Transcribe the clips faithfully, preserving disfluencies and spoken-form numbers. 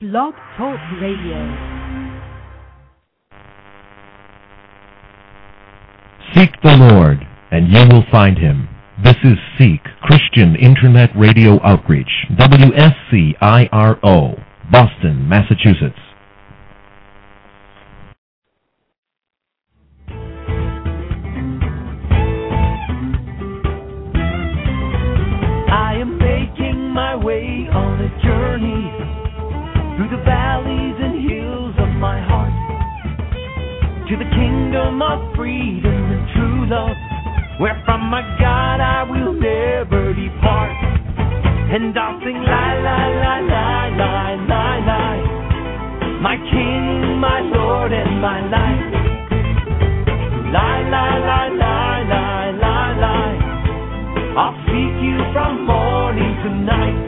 Blog Talk Radio. Seek the Lord, and you will find Him. This is Seek, Christian Internet Radio Outreach, W S C I R O, Boston, Massachusetts. I am making my way on a journey through the valleys and hills of my heart, to the kingdom of freedom and true love, where from my God I will never depart. And I'll sing la la la la la la la, my King, my Lord, and my life. La la la la la la la, I'll seek you from morning to night.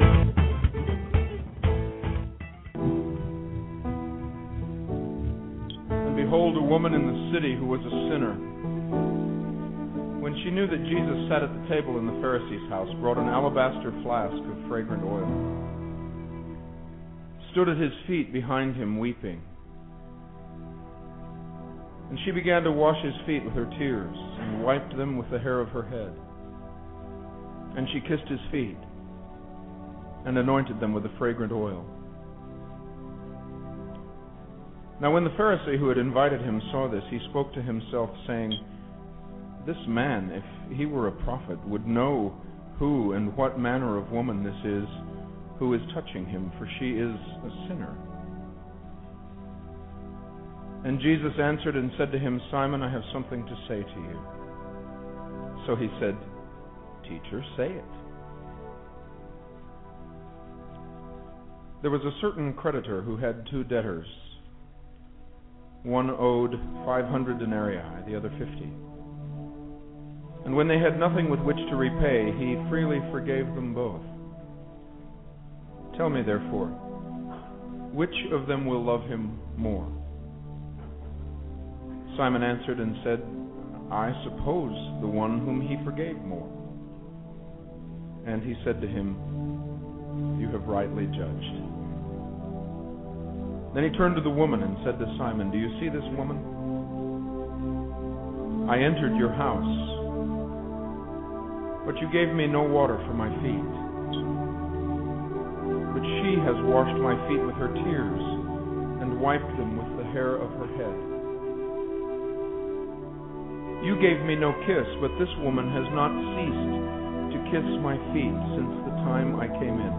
And behold, a woman in the city who was a sinner, when she knew that Jesus sat at the table in the Pharisee's house, brought an alabaster flask of fragrant oil, stood at his feet behind him weeping. And she began to wash his feet with her tears and wiped them with the hair of her head. And she kissed his feet and anointed them with the fragrant oil. Now when the Pharisee who had invited him saw this, he spoke to himself, saying, "This man, if he were a prophet, would know who and what manner of woman this is who is touching him, for she is a sinner." And Jesus answered and said to him, "Simon, I have something to say to you." So he said, "Teacher, say it." There was a certain creditor who had two debtors. One owed five hundred denarii, the other fifty. And when they had nothing with which to repay, he freely forgave them both. Tell me, therefore, which of them will love him more? Simon answered and said, "I suppose the one whom he forgave more." And he said to him, "You have rightly judged." Then he turned to the woman and said to Simon, "Do you see this woman? I entered your house, but you gave me no water for my feet. But she has washed my feet with her tears and wiped them with the hair of her head. You gave me no kiss, but this woman has not ceased to kiss my feet since the time I came in.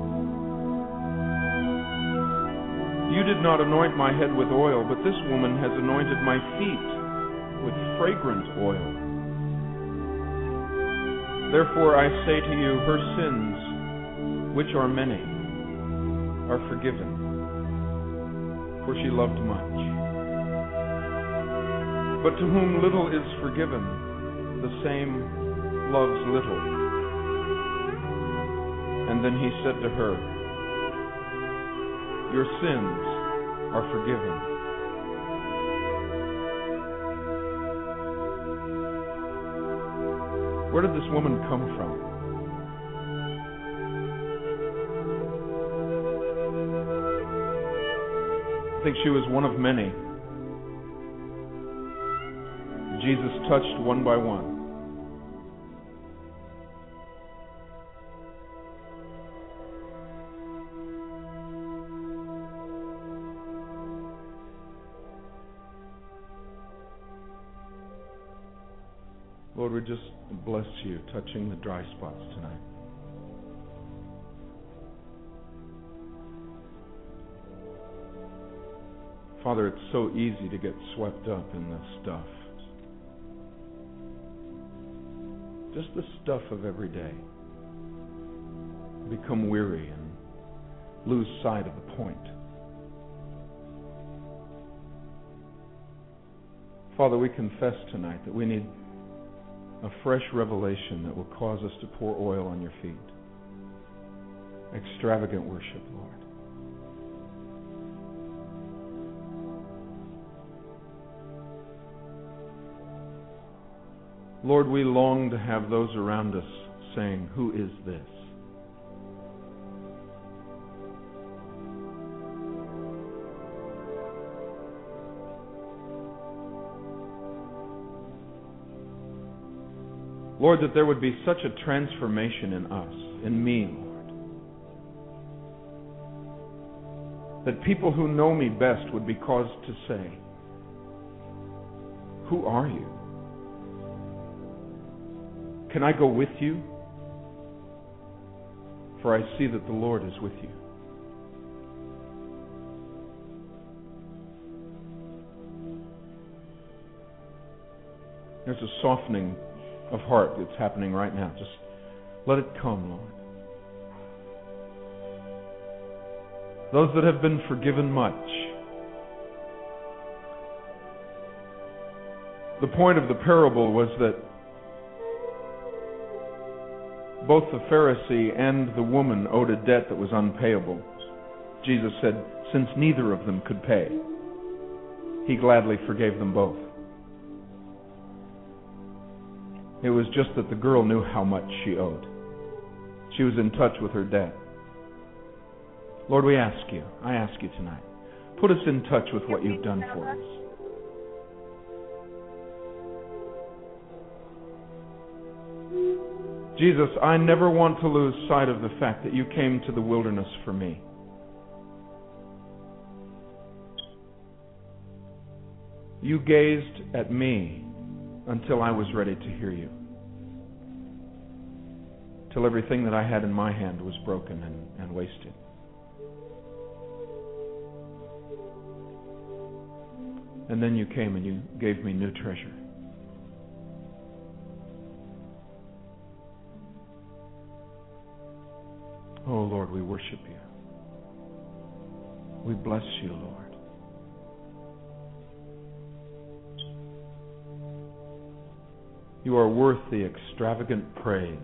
You did not anoint my head with oil, but this woman has anointed my feet with fragrant oil. Therefore I say to you, her sins, which are many, are forgiven, for she loved much. But to whom little is forgiven, the same loves little." And then he said to her, "Your sins are forgiven." Where did this woman come from? I think she was one of many. Jesus touched one by one. Lord, we just bless you touching the dry spots tonight. Father, it's so easy to get swept up in the stuff. Just the stuff of every day. Become weary and lose sight of the point. Father, we confess tonight that we need a fresh revelation that will cause us to pour oil on your feet. Extravagant worship, Lord. Lord, we long to have those around us saying, "Who is this?" Lord, that there would be such a transformation in us, in me, Lord, that people who know me best would be caused to say, "Who are you? Can I go with you? For I see that the Lord is with you." There's a softening of heart that's happening right now. Just let it come, Lord. Those that have been forgiven much. The point of the parable was that both the Pharisee and the woman owed a debt that was unpayable. Jesus said, since neither of them could pay, He gladly forgave them both. It was just that the girl knew how much she owed. She was in touch with her debt. Lord, we ask you, I ask you tonight, put us in touch with what you've done for us. Jesus, I never want to lose sight of the fact that you came to the wilderness for me. You gazed at me until I was ready to hear you. Till everything that I had in my hand was broken and, and wasted. And then you came and you gave me new treasure. Oh Lord, we worship you. We bless you, Lord. You are worth the extravagant praise.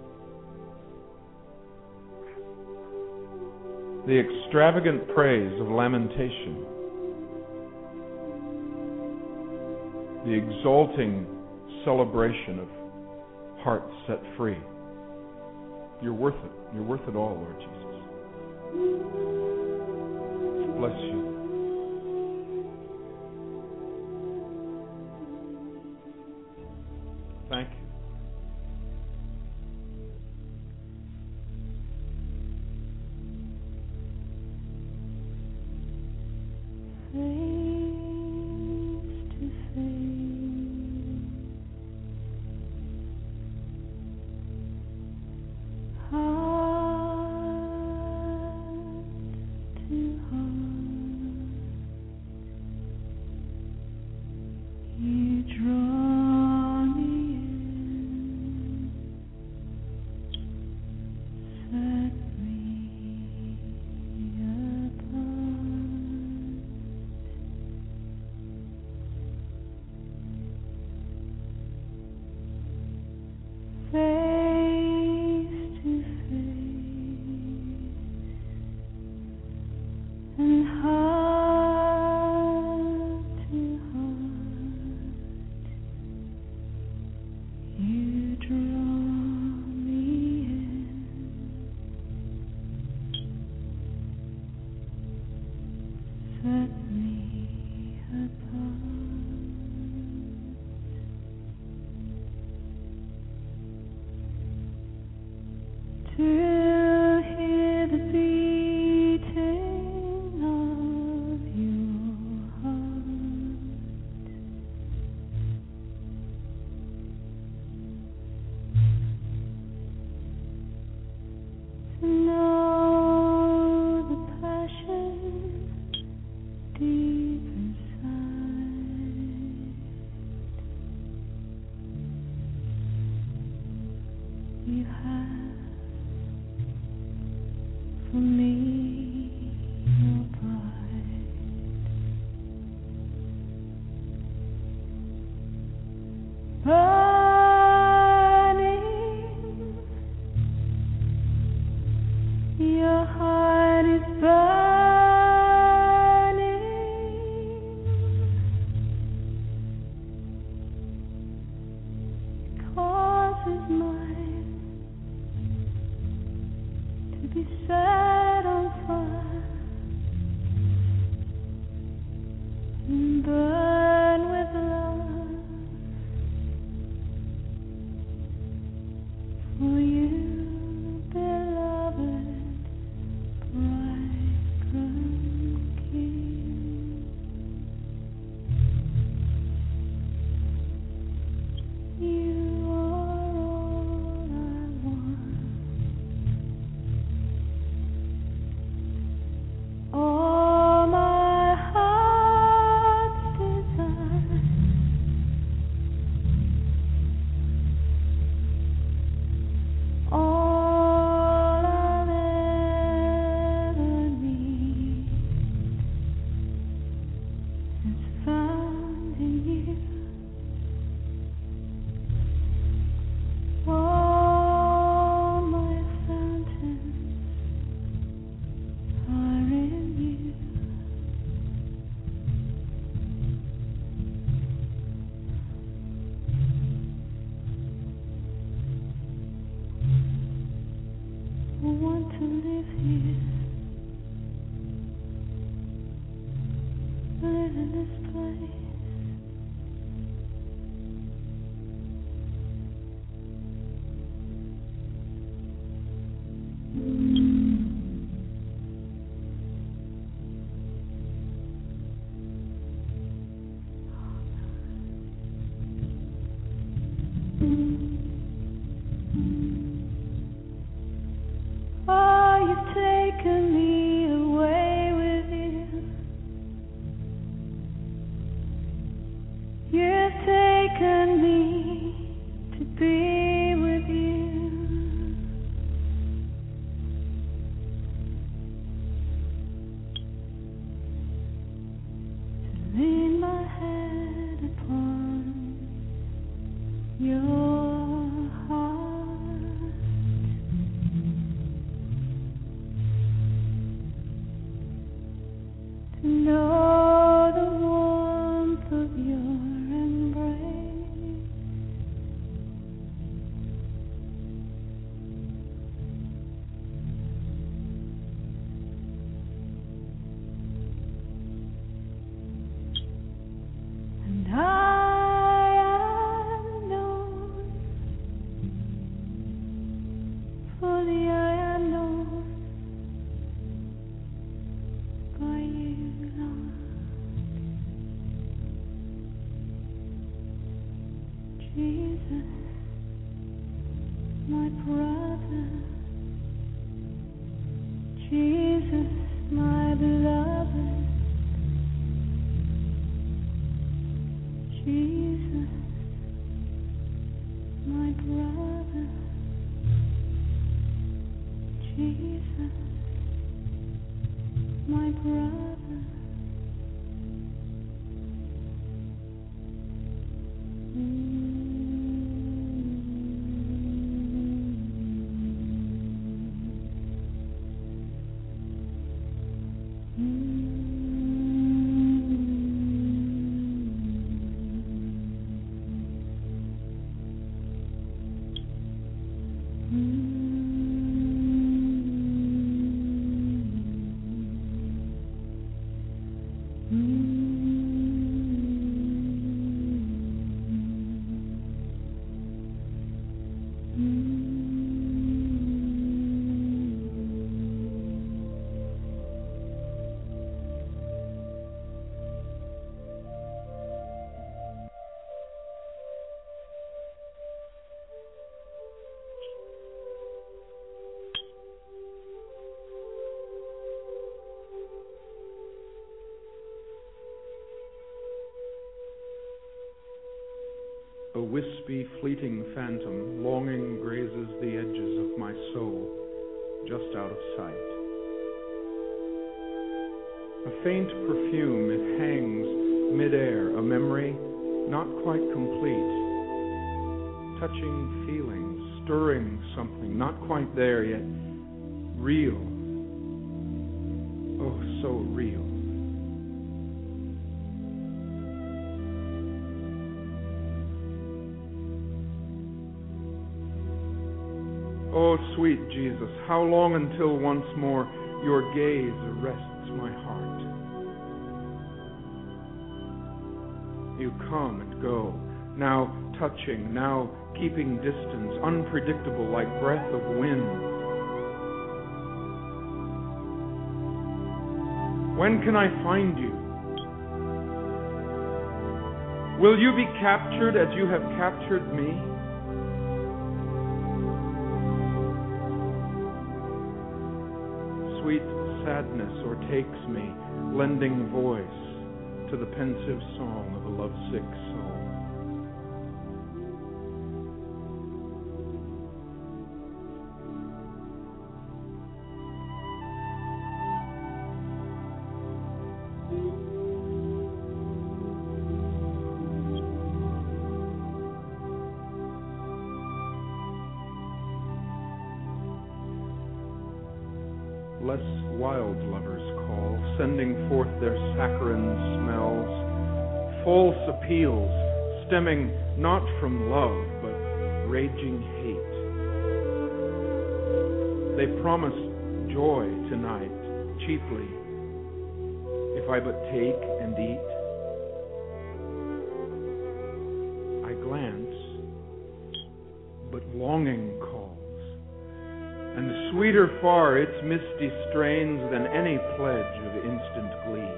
The extravagant praise of lamentation. The exalting celebration of hearts set free. You're worth it. You're worth it all, Lord Jesus. Bless you. Thank you. Deep inside live in this place. Oh, you've taken me away with you. You've taken me to be with you. To lean my head upon your heart. To know the warmth of your embrace. And I am known, fully I am known by you, Lord. Jesus, my brother. Jesus, my beloved. Jesus, my brother. Jesus, my brother. A wispy, fleeting phantom, longing grazes the edges of my soul, just out of sight. A faint perfume, it hangs midair, a memory not quite complete. Touching feelings, stirring something, not quite there yet, real. Oh, so real. Oh, sweet Jesus, how long until once more your gaze arrests my heart? You come and go, now touching, now keeping distance, unpredictable like breath of wind. When can I find you? Will you be captured as you have captured me? Sweet sadness o'ertakes me, lending voice to the pensive song of a lovesick soul. Less wild lovers call, sending forth their saccharine smells, false appeals, stemming not from love, but raging hate. They promise joy tonight, cheaply, if if I but take and eat. I glance, but longing calls, and sweeter far its misty strains than any pledge of instant glee.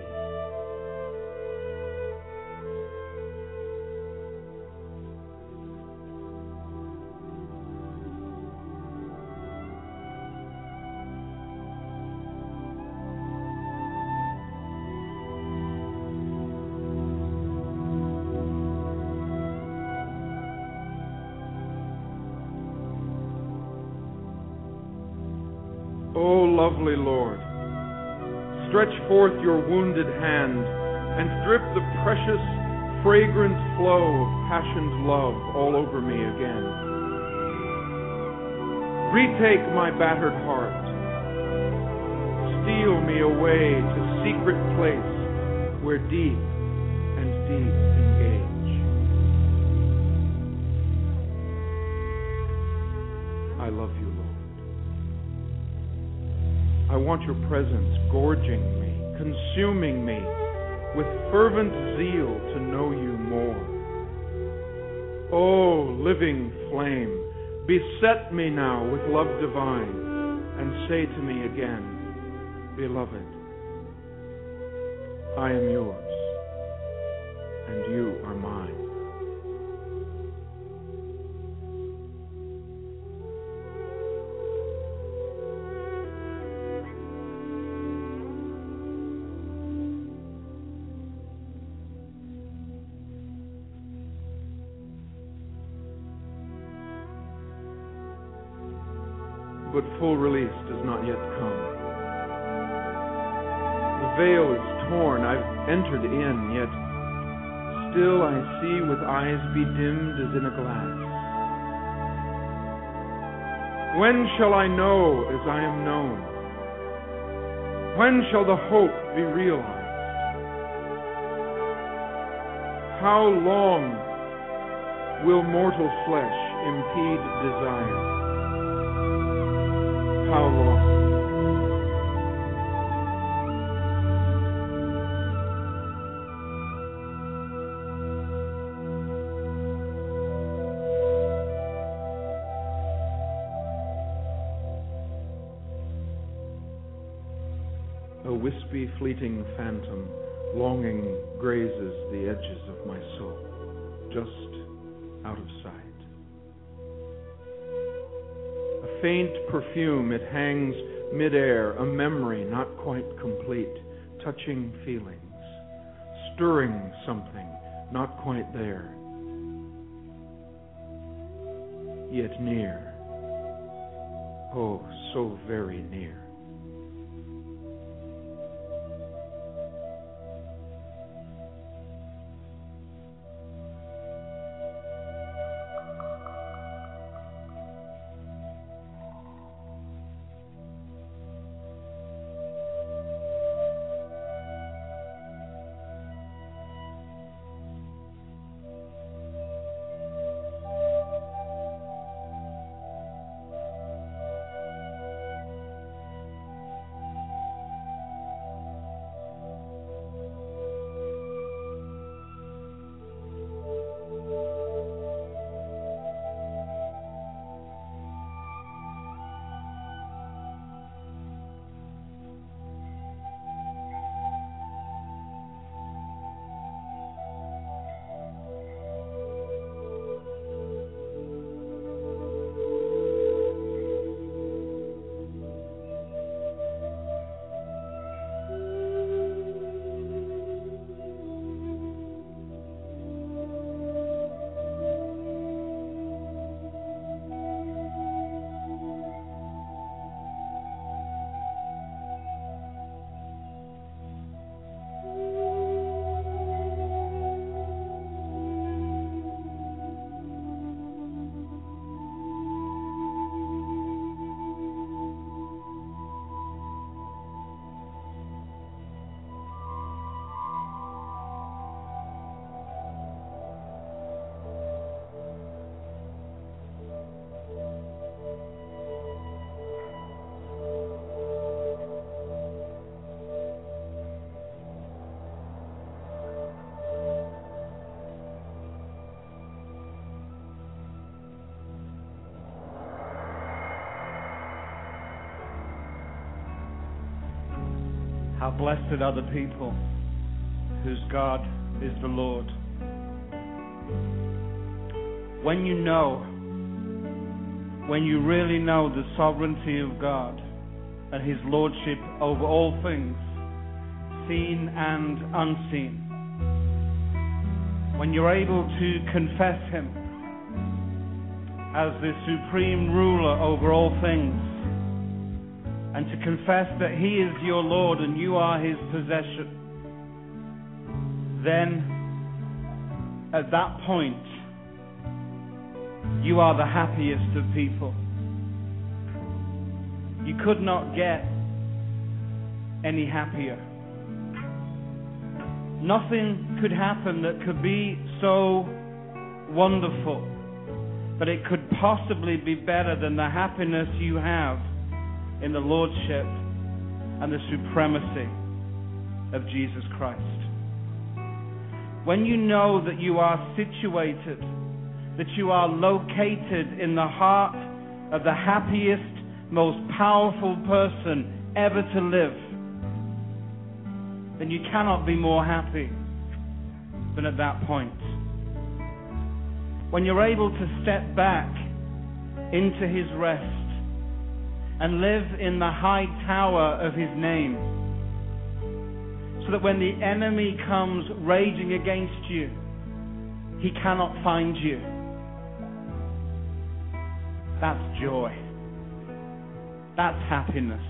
O lovely Lord, stretch forth your wounded hand and drip the precious, fragrant flow of passioned love all over me again. Retake my battered heart. Steal me away to secret place where deep and deep engage. I love you, Lord. I want your presence gorging me, consuming me with fervent zeal to know you more. O living flame, beset me now with love divine, and say to me again, Beloved, I am yours, and you are mine. But full release does not yet come. The veil is torn, I've entered in, yet still I see with eyes bedimmed as in a glass. When shall I know as I am known? When shall the hope be realized? How long will mortal flesh impede desire? How long? A wispy, fleeting phantom, longing grazes the edges of my soul, just out of sight. A faint perfume, it hangs midair, a memory not quite complete, touching feelings, stirring something not quite there, yet near, oh, so very near. How blessed are the people whose God is the Lord. When you know, when you really know the sovereignty of God and His lordship over all things, seen and unseen, when you're able to confess Him as the supreme ruler over all things, and to confess that He is your Lord and you are His possession, then at that point you are the happiest of people. You could not get any happier. Nothing could happen that could be so wonderful that it could possibly be better than the happiness you have in the lordship and the supremacy of Jesus Christ. When you know that you are situated, that you are located in the heart of the happiest, most powerful person ever to live, then you cannot be more happy than at that point. When you're able to step back into His rest and live in the high tower of His name, so that when the enemy comes raging against you, he cannot find you. That's joy. That's happiness.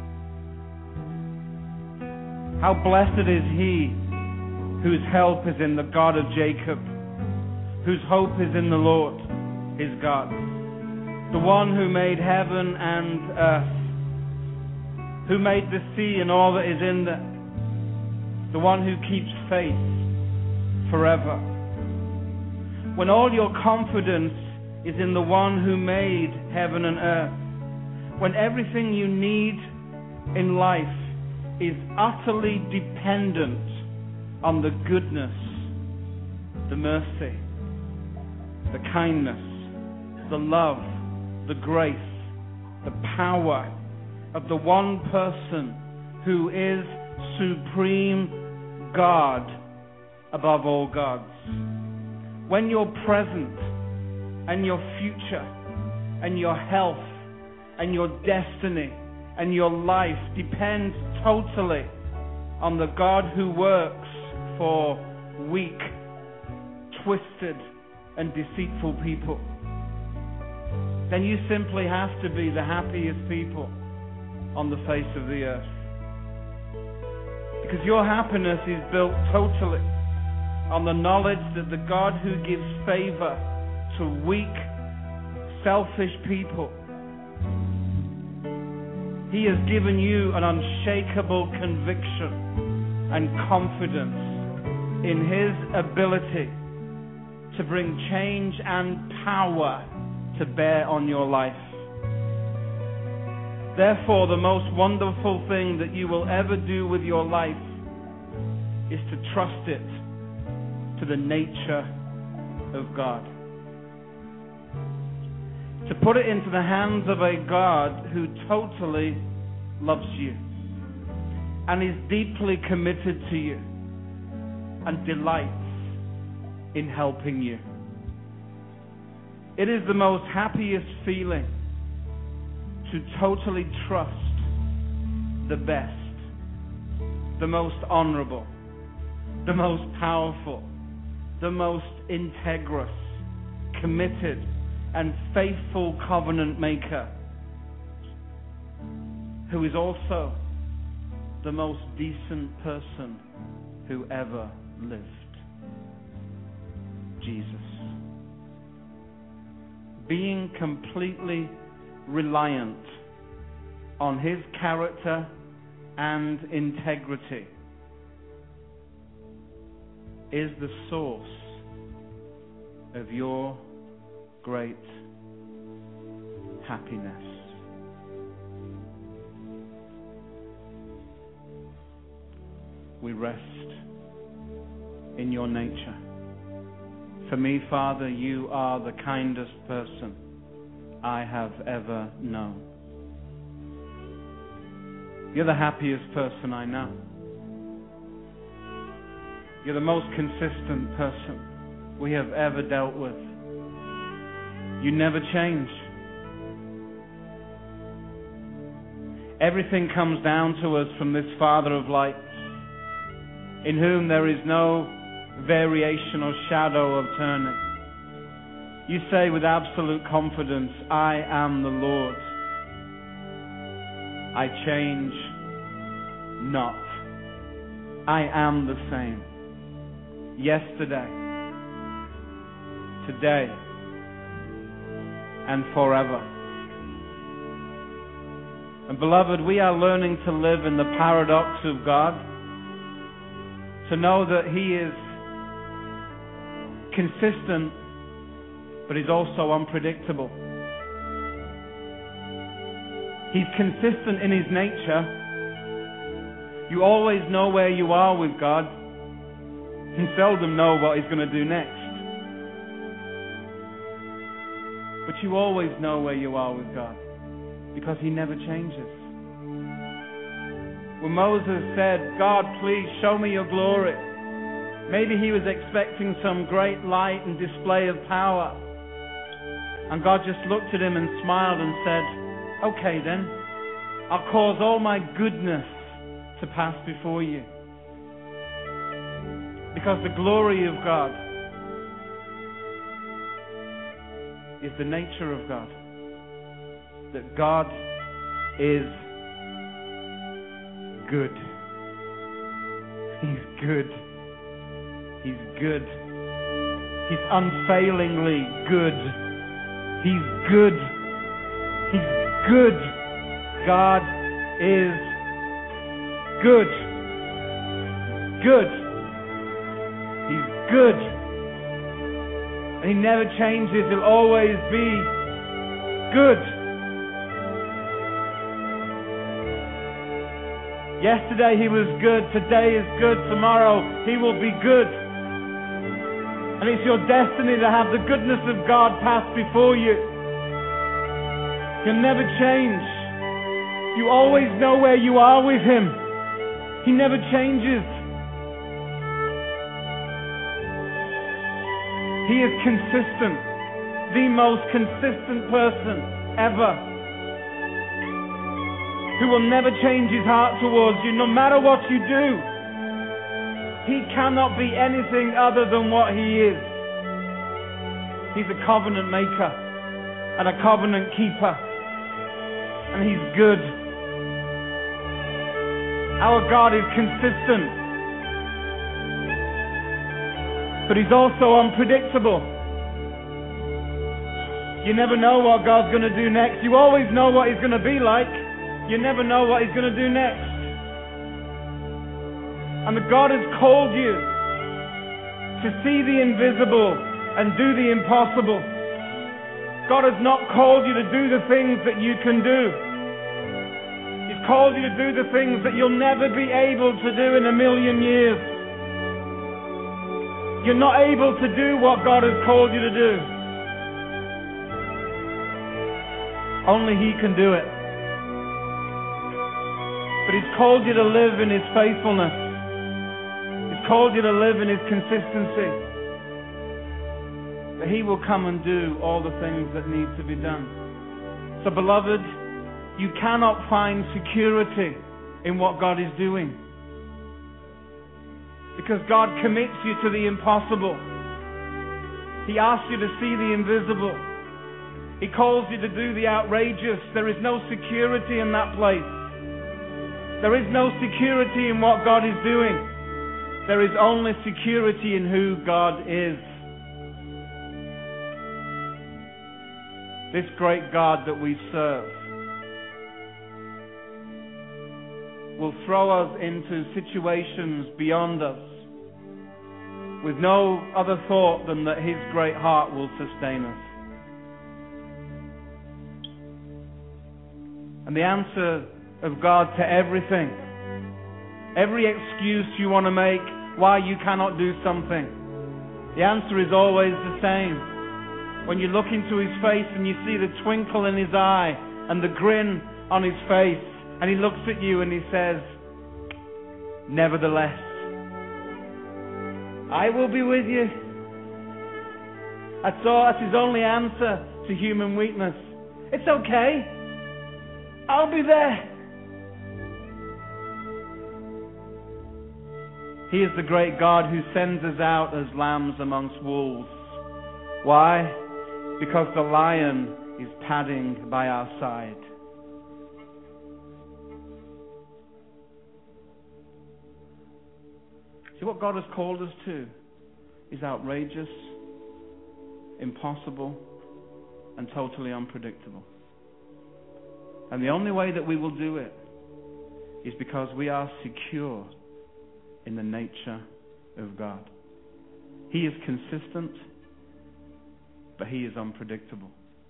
How blessed is he whose help is in the God of Jacob, whose hope is in the Lord, his God, the one who made heaven and earth, who made the sea and all that is in it, the one who keeps faith forever. When all your confidence is in the one who made heaven and earth, when everything you need in life is utterly dependent on the goodness, the mercy, the kindness, the love, the grace, the power of the one person who is supreme God above all gods. When your present and your future and your health and your destiny and your life depends totally on the God who works for weak, twisted, and deceitful people, then you simply have to be the happiest people on the face of the earth. Because your happiness is built totally on the knowledge that the God who gives favor to weak, selfish people, He has given you an unshakable conviction and confidence in His ability to bring change and power to bear on your life. Therefore, the most wonderful thing that you will ever do with your life is to trust it to the nature of God. To put it into the hands of a God who totally loves you and is deeply committed to you and delights in helping you. It is the most happiest feeling to totally trust the best, the most honorable, the most powerful, the most integrous, committed, and faithful covenant maker, who is also the most decent person who ever lived, Jesus. Being completely reliant on His character and integrity is the source of your great happiness. We rest in your nature. For me, Father, you are the kindest person I have ever known. You're the happiest person I know. You're the most consistent person we have ever dealt with. You never change. Everything comes down to us from this Father of lights, in whom there is no variation or shadow of turning. You say with absolute confidence, I am the Lord. I change not. I am the same. Yesterday, today, and forever. And beloved, we are learning to live in the paradox of God, to know that He is consistent, but He's also unpredictable. He's consistent in His nature. You always know where you are with God. You seldom know what He's going to do next. But you always know where you are with God, because He never changes. When Moses said, God, please show me your glory, maybe he was expecting some great light and display of power. And God just looked at him and smiled and said, okay then, I'll cause all my goodness to pass before you. Because the glory of God is the nature of God. That God is good. He's good. He's good. He's unfailingly good. He's good. He's good. God is good. Good. He's good. And He never changes. He'll always be good. Yesterday He was good. Today is good. Tomorrow He will be good. And it's your destiny to have the goodness of God pass before you. He'll never change. You always know where you are with Him. He never changes. He is consistent. The most consistent person ever. Who will never change His heart towards you, no matter what you do. He cannot be anything other than what He is. He's a covenant maker and a covenant keeper. And He's good. Our God is consistent. But He's also unpredictable. You never know what God's going to do next. You always know what He's going to be like. You never know what He's going to do next. And God has called you to see the invisible and do the impossible. God has not called you to do the things that you can do. He's called you to do the things that you'll never be able to do in a million years. You're not able to do what God has called you to do. Only He can do it. But He's called you to live in His faithfulness. He's called you to live in His consistency. That He will come and do all the things that need to be done. So beloved, you cannot find security in what God is doing. Because God commits you to the impossible. He asks you to see the invisible. He calls you to do the outrageous. There is no security in that place. There is no security in what God is doing. There is only security in who God is. This great God that we serve will throw us into situations beyond us with no other thought than that His great heart will sustain us. And the answer of God to everything, every excuse you want to make why you cannot do something, the answer is always the same. When you look into His face and you see the twinkle in His eye and the grin on His face, and He looks at you and He says, nevertheless. I will be with you. That's all. That's his only answer to human weakness. It's okay. I'll be there. He is the great God who sends us out as lambs amongst wolves. Why? Because the lion is padding by our side. See, what God has called us to is outrageous, impossible, and totally unpredictable. And the only way that we will do it is because we are secure in the nature of God. He is consistent, but He is unpredictable.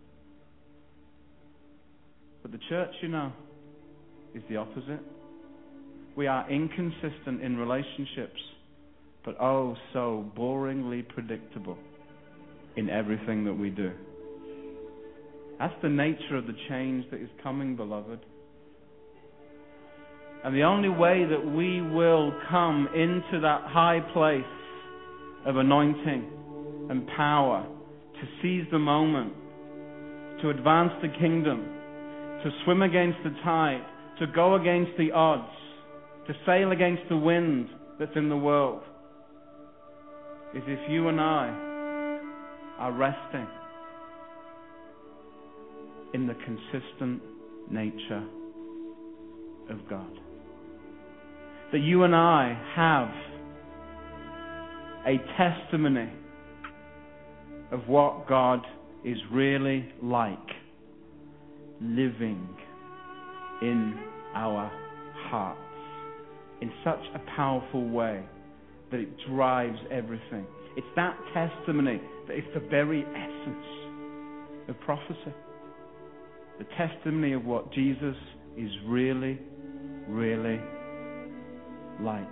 But the church, you know, is the opposite. We are inconsistent in relationships, but oh so boringly predictable in everything that we do. That's the nature of the change that is coming, beloved. And the only way that we will come into that high place of anointing and power, to seize the moment, to advance the kingdom, to swim against the tide, to go against the odds, to sail against the wind that's in the world, is if you and I are resting in the consistent nature of God. That you and I have a testimony of what God is really like living in our hearts in such a powerful way that it drives everything. It's that testimony that is the very essence of prophecy. The testimony of what Jesus is really, really like.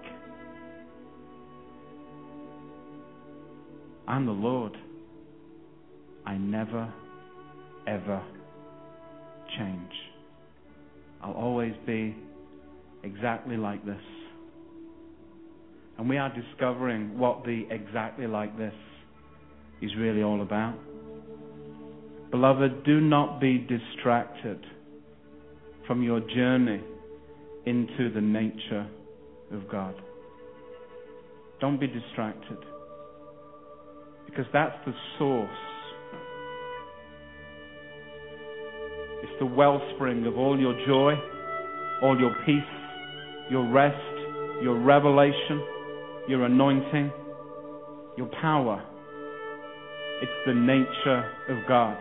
I'm the Lord. I never, ever change. I'll always be exactly like this. And we are discovering what the exactly like this is really all about. Beloved, do not be distracted from your journey into the nature of God. Don't be distracted, because that's the source. It's the wellspring of all your joy, all your peace, your rest, your revelation, your anointing, your power. It's the nature of God.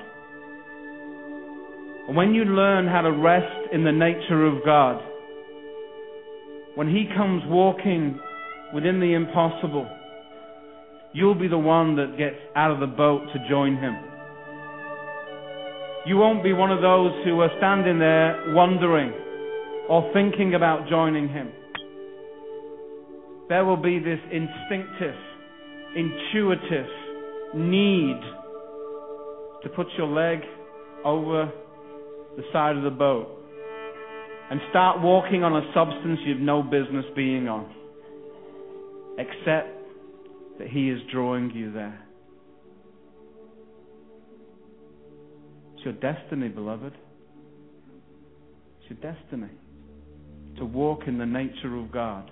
And when you learn how to rest in the nature of God, when He comes walking within the impossible, you'll be the one that gets out of the boat to join Him. You won't be one of those who are standing there wondering or thinking about joining Him. There will be this instinctive, intuitive need to put your leg over the side of the boat and start walking on a substance you've no business being on, except that He is drawing you there. It's your destiny, beloved. It's your destiny to walk in the nature of God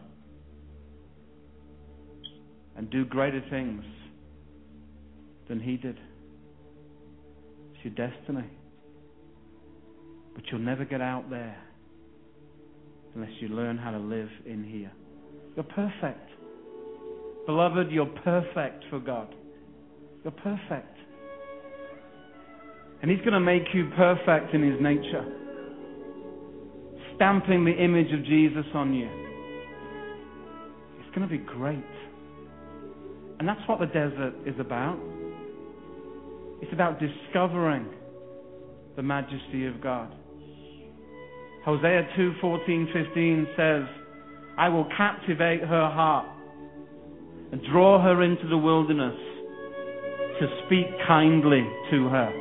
and do greater things than He did. It's your destiny. But you'll never get out there unless you learn how to live in here. You're perfect. Beloved, you're perfect for God. You're perfect. And He's going to make you perfect in His nature, stamping the image of Jesus on you. It's going to be great. And that's what the desert is about. It's about discovering the majesty of God. Hosea two fourteen fifteen says, I will captivate her heart and draw her into the wilderness to speak kindly to her.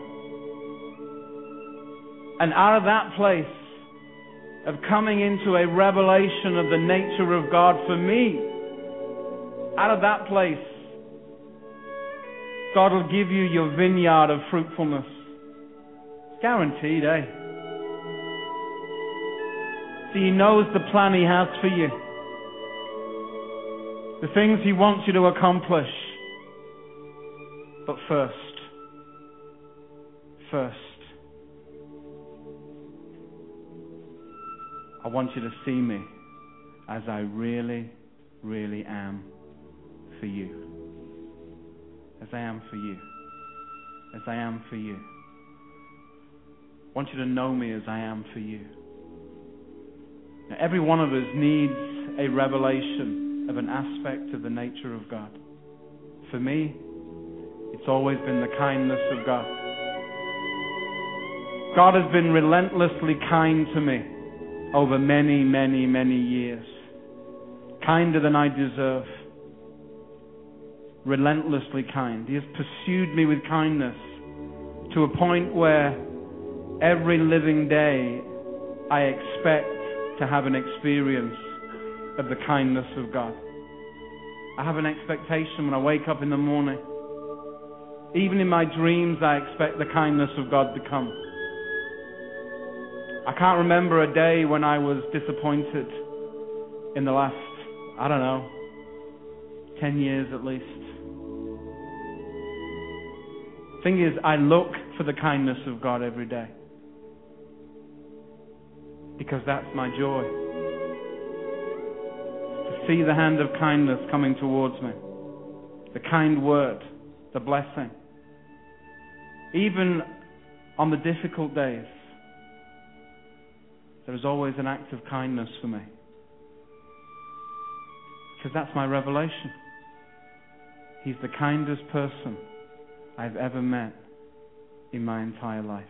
And out of that place of coming into a revelation of the nature of God for me, out of that place God will give you your vineyard of fruitfulness. Guaranteed, eh? See, He knows the plan He has for you. The things He wants you to accomplish. But first, first, I want you to see me as I really, really am for you. As I am for you. As I am for you. I want you to know me as I am for you. Now, every one of us needs a revelation of an aspect of the nature of God. For me, it's always been the kindness of God. God has been relentlessly kind to me over many, many, many years. Kinder than I deserve. Relentlessly kind. He has pursued me with kindness to a point where every living day I expect to have an experience of the kindness of God. I have an expectation when I wake up in the morning. Even in my dreams, I expect the kindness of God to come. I can't remember a day when I was disappointed in the last, I don't know, ten years at least. Thing is, I look for the kindness of God every day. Because that's my joy. To see the hand of kindness coming towards me. The kind word, the blessing. Even on the difficult days, there is always an act of kindness for me. Because that's my revelation. He's the kindest person I've ever met in my entire life.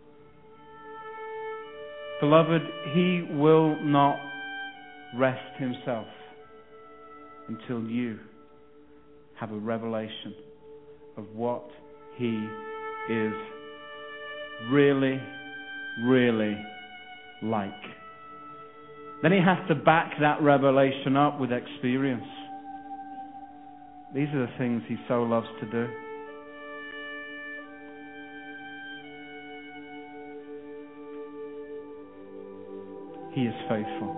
Beloved, He will not rest Himself until you have a revelation of what He is really, really like. Then He has to back that revelation up with experience. These are the things He so loves to do. He is faithful.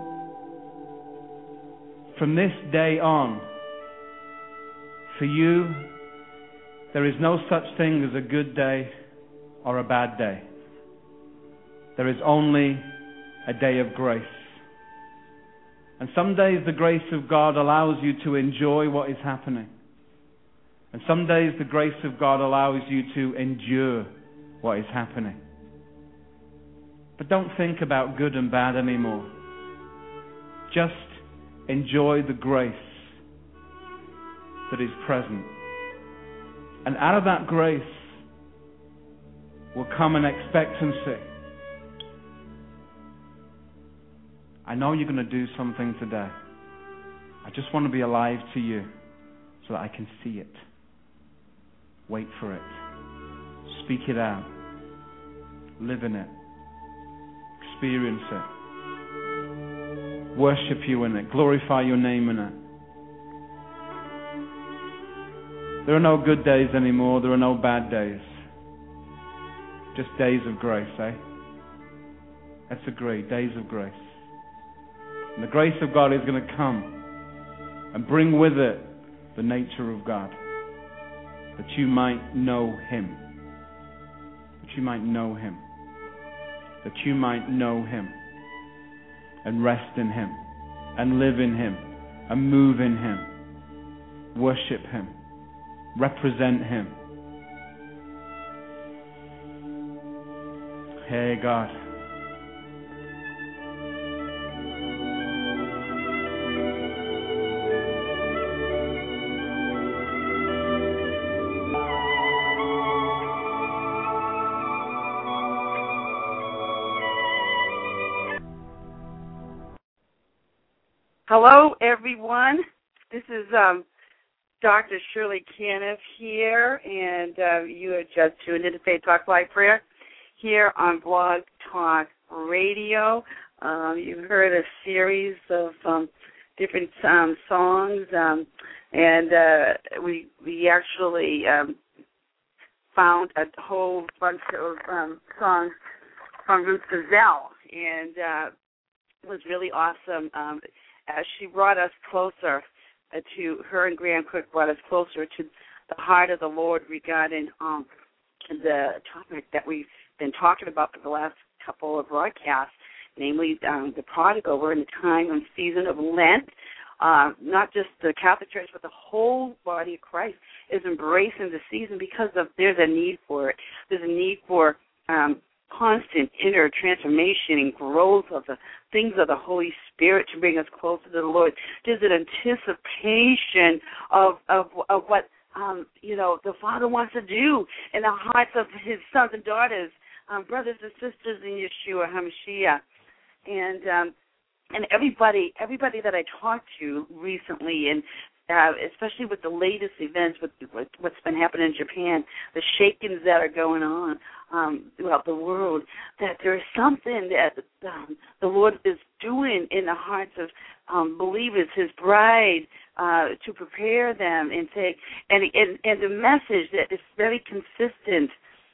From this day on, for you, there is no such thing as a good day or a bad day. There is only a day of grace. And some days the grace of God allows you to enjoy what is happening. And some days the grace of God allows you to endure what is happening. But don't think about good and bad anymore. Just enjoy the grace that is present. And out of that grace will come an expectancy. I know you're going to do something today. I just want to be alive to you so that I can see it. Wait for it. Speak it out. Live in it. Experience it. Worship you in it. Glorify your name in it. There are no good days anymore. There are no bad days. Just days of grace, eh? Let's agree. Days of grace. And the grace of God is going to come and bring with it the nature of God. That you might know Him. That you might know Him. That you might know Him. And rest in Him. And live in Him. And move in Him. Worship Him. Represent Him. Hey, God. Hello, everyone. This is um, Doctor Shirley Caniff here, and uh, you are just tuned into Faith Talk Live Prayer here on Blog Talk Radio. Um, you heard a series of um, different um, songs, um, and uh, we we actually um, found a whole bunch of um, songs from Ruth Gazelle, and uh, it was really awesome. Um, as she brought us closer uh, to, her and Graham Cook brought us closer to the heart of the Lord regarding um, the topic that we've been talking about for the last couple of broadcasts, namely um, the prodigal. We're in the time and season of Lent. Uh, not just the Catholic Church, but the whole body of Christ is embracing the season because of there's a need for it. There's a need for um, constant inner transformation and growth of the things of the Holy Spirit to bring us closer to the Lord. There's an anticipation of of, of what um, you know the Father wants to do in the hearts of His sons and daughters, um, brothers and sisters in Yeshua HaMashiach, and um, and everybody everybody that I talked to recently, and uh, especially with the latest events, with, with what's been happening in Japan, the shakings that are going on um, throughout the world, that there's something that um, the Lord is doing in the hearts of um, believers, His bride, uh, to prepare them and say, and, and and the message that is very consistent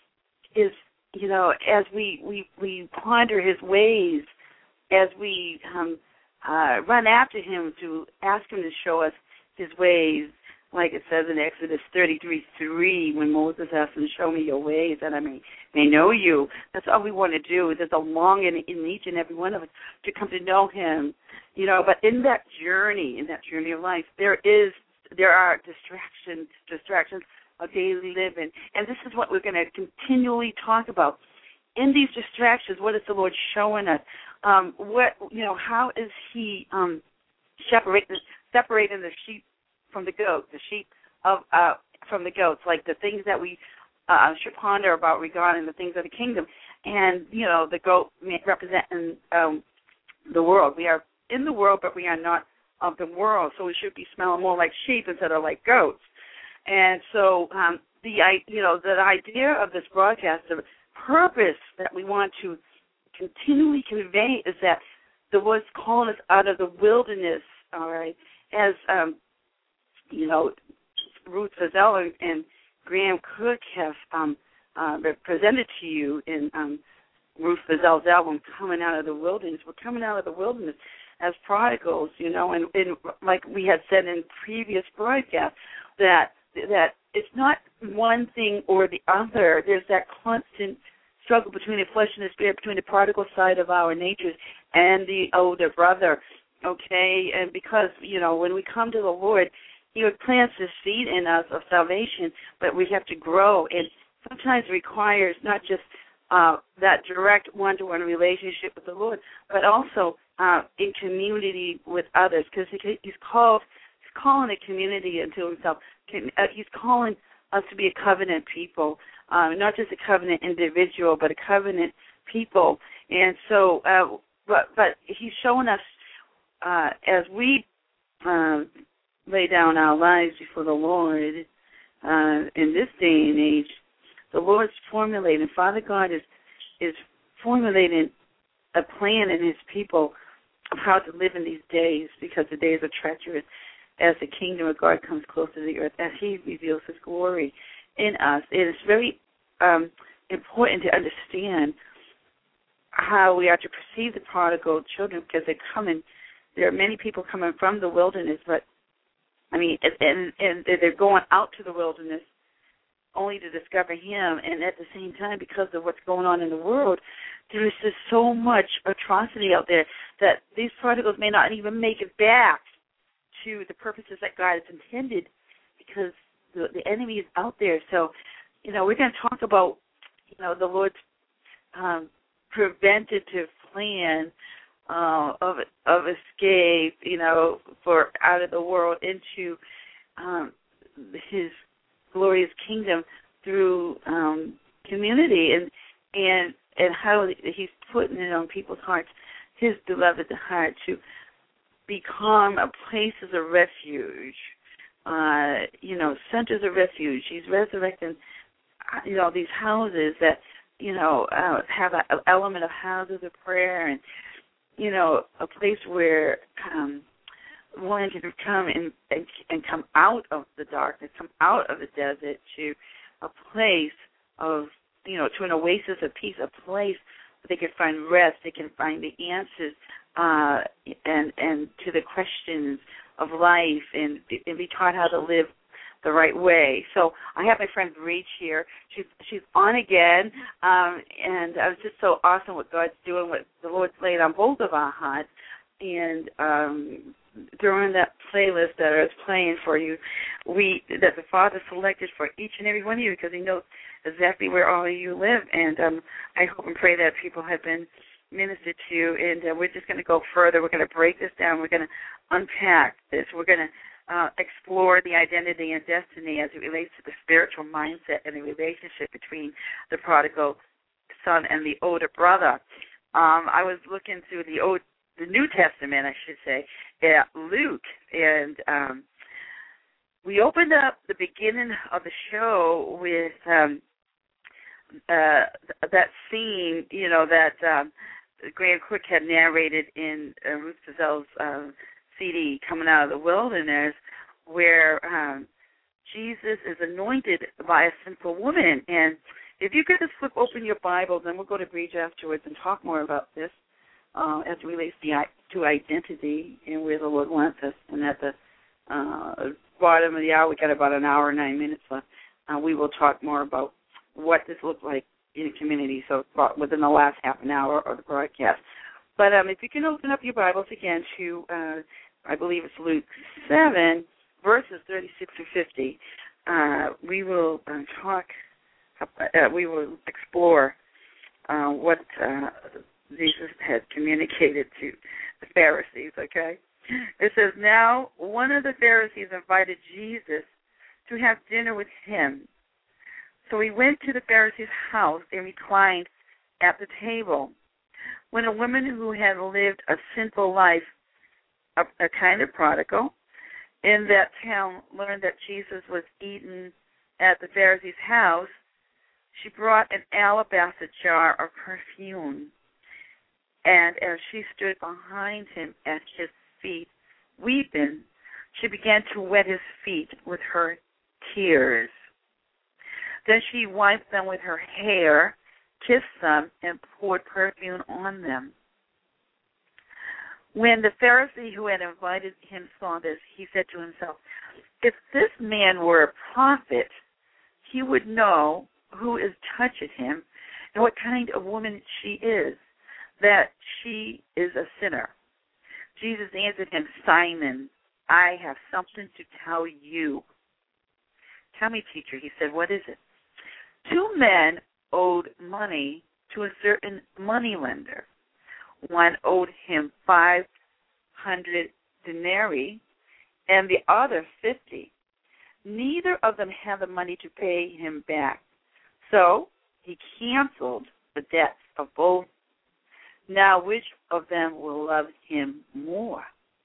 is, you know, as we we, we ponder His ways, as we um, uh, run after Him to ask Him to show us His ways, like it says in Exodus thirty-three three, when Moses asked Him, show me your ways that I may, may know you. That's all we want to do. There's a longing in each and every one of us to come to know Him. You know, but in that journey, in that journey of life, there is, there are distractions, distractions of daily living. And this is what we're going to continually talk about. In these distractions, what is the Lord showing us? Um, what, you know, how is He um, separating, separating the sheep from the goats, the sheep of uh, from the goats, like the things that we uh, should ponder about regarding the things of the kingdom, and you know, the goat representing um, the world. We are in the world, but we are not of the world, so we should be smelling more like sheep instead of like goats. And so, um, the you know, the idea of this broadcast, the purpose that we want to continually convey is that the Lord's calling us out of the wilderness, all right, as, um, you know, Ruth Gazelle and, and Graham Cook have um, uh, presented to you in um, Ruth Gazelle's album, Coming Out of the Wilderness. We're coming out of the wilderness as prodigals, you know, and, and like we had said in previous broadcasts, that that it's not one thing or the other. There's that constant struggle between the flesh and the spirit, between the prodigal side of our natures and the older brother, okay? And because, you know, when we come to the Lord, He plants this seed in us of salvation, but we have to grow. And sometimes it requires not just uh, that direct one-to-one relationship with the Lord, but also uh, in community with others, because he, He's called, He's calling a community into Himself. He's calling us to be a covenant people, um, not just a covenant individual, but a covenant people. And so, uh, but but He's showing us uh, as we uh, lay down our lives before the Lord uh, in this day and age, the Lord's formulating. Father God is is formulating a plan in His people of how to live in these days, because the days are treacherous as the kingdom of God comes closer to the earth, as He reveals His glory in us. It is very um, important to understand how we are to perceive the prodigal children, because they're coming. There are many people coming from the wilderness, but I mean, and, and they're going out to the wilderness only to discover Him. And at the same time, because of what's going on in the world, there is just so much atrocity out there that these prodigals may not even make it back to the purposes that God has intended, because the, the enemy is out there. So, you know, we're going to talk about, you know, the Lord's um, preventative plan uh, of of escape, you know, for out of the world into um, His glorious kingdom through um, community, and and and how He's putting it on people's hearts, His beloved heart, to become a places of refuge, uh, you know, centers of refuge. He's resurrecting, you know, these houses that, you know, uh, have an element of houses of prayer, and, you know, a place where um, one can come and, and and come out of the darkness, come out of the desert to a place of, you know, to an oasis of peace, a place where they can find rest, they can find the answers, uh, and and to the questions of life, and, and be taught how to live the right way. So I have my friend Reach here. She's she's on again, um, and I was just so awesome what God's doing, what the Lord's laid on both of our hearts, and um, during that playlist that I was playing for you, we that the Father selected for each and every one of you, because He knows exactly where all of you live, and um, I hope and pray that people have been ministered to, and uh, we're just going to go further. We're going to break this down. We're going to unpack this. We're going to Uh, explore the identity and destiny as it relates to the spiritual mindset and the relationship between the prodigal son and the older brother. Um, I was looking through the old, the New Testament, I should say, at Luke, and um, we opened up the beginning of the show with um, uh, that scene, you know, that um, Graham Cook had narrated in uh, Ruth Fuzel's uh, C D, Coming Out of the Wilderness, where um, Jesus is anointed by a sinful woman. And if you could just flip open your Bibles, and we'll go to Breach afterwards and talk more about this uh, as it relates to identity and where the Lord wants us. And at the uh, bottom of the hour, we got about an hour and nine minutes left. Uh, we will talk more about what this looks like in a community, so within the last half an hour of the broadcast. But um, if you can open up your Bibles again to, uh, I believe it's Luke seven, verses thirty-six through fifty, uh, we will uh, talk, uh, we will explore uh, what uh, Jesus had communicated to the Pharisees, okay? It says, now one of the Pharisees invited Jesus to have dinner with him. So he went to the Pharisee's house and reclined at the table. When a woman who had lived a sinful life, a, a kind of prodigal, in that town learned that Jesus was eating at the Pharisee's house, she brought an alabaster jar of perfume. And as she stood behind him at his feet, weeping, she began to wet his feet with her tears. Then she wiped them with her hair, kissed them, and poured perfume on them. When the Pharisee who had invited him saw this, he said to himself, if this man were a prophet, he would know who is touching him and what kind of woman she is, that she is a sinner. Jesus answered him, Simon, I have something to tell you. Tell me, teacher, he said, what is it? Two men owed money to a certain moneylender. One owed him five hundred denarii and the other fifty. Neither of them had the money to pay him back. So he canceled the debts of both. Now which of them will love him more?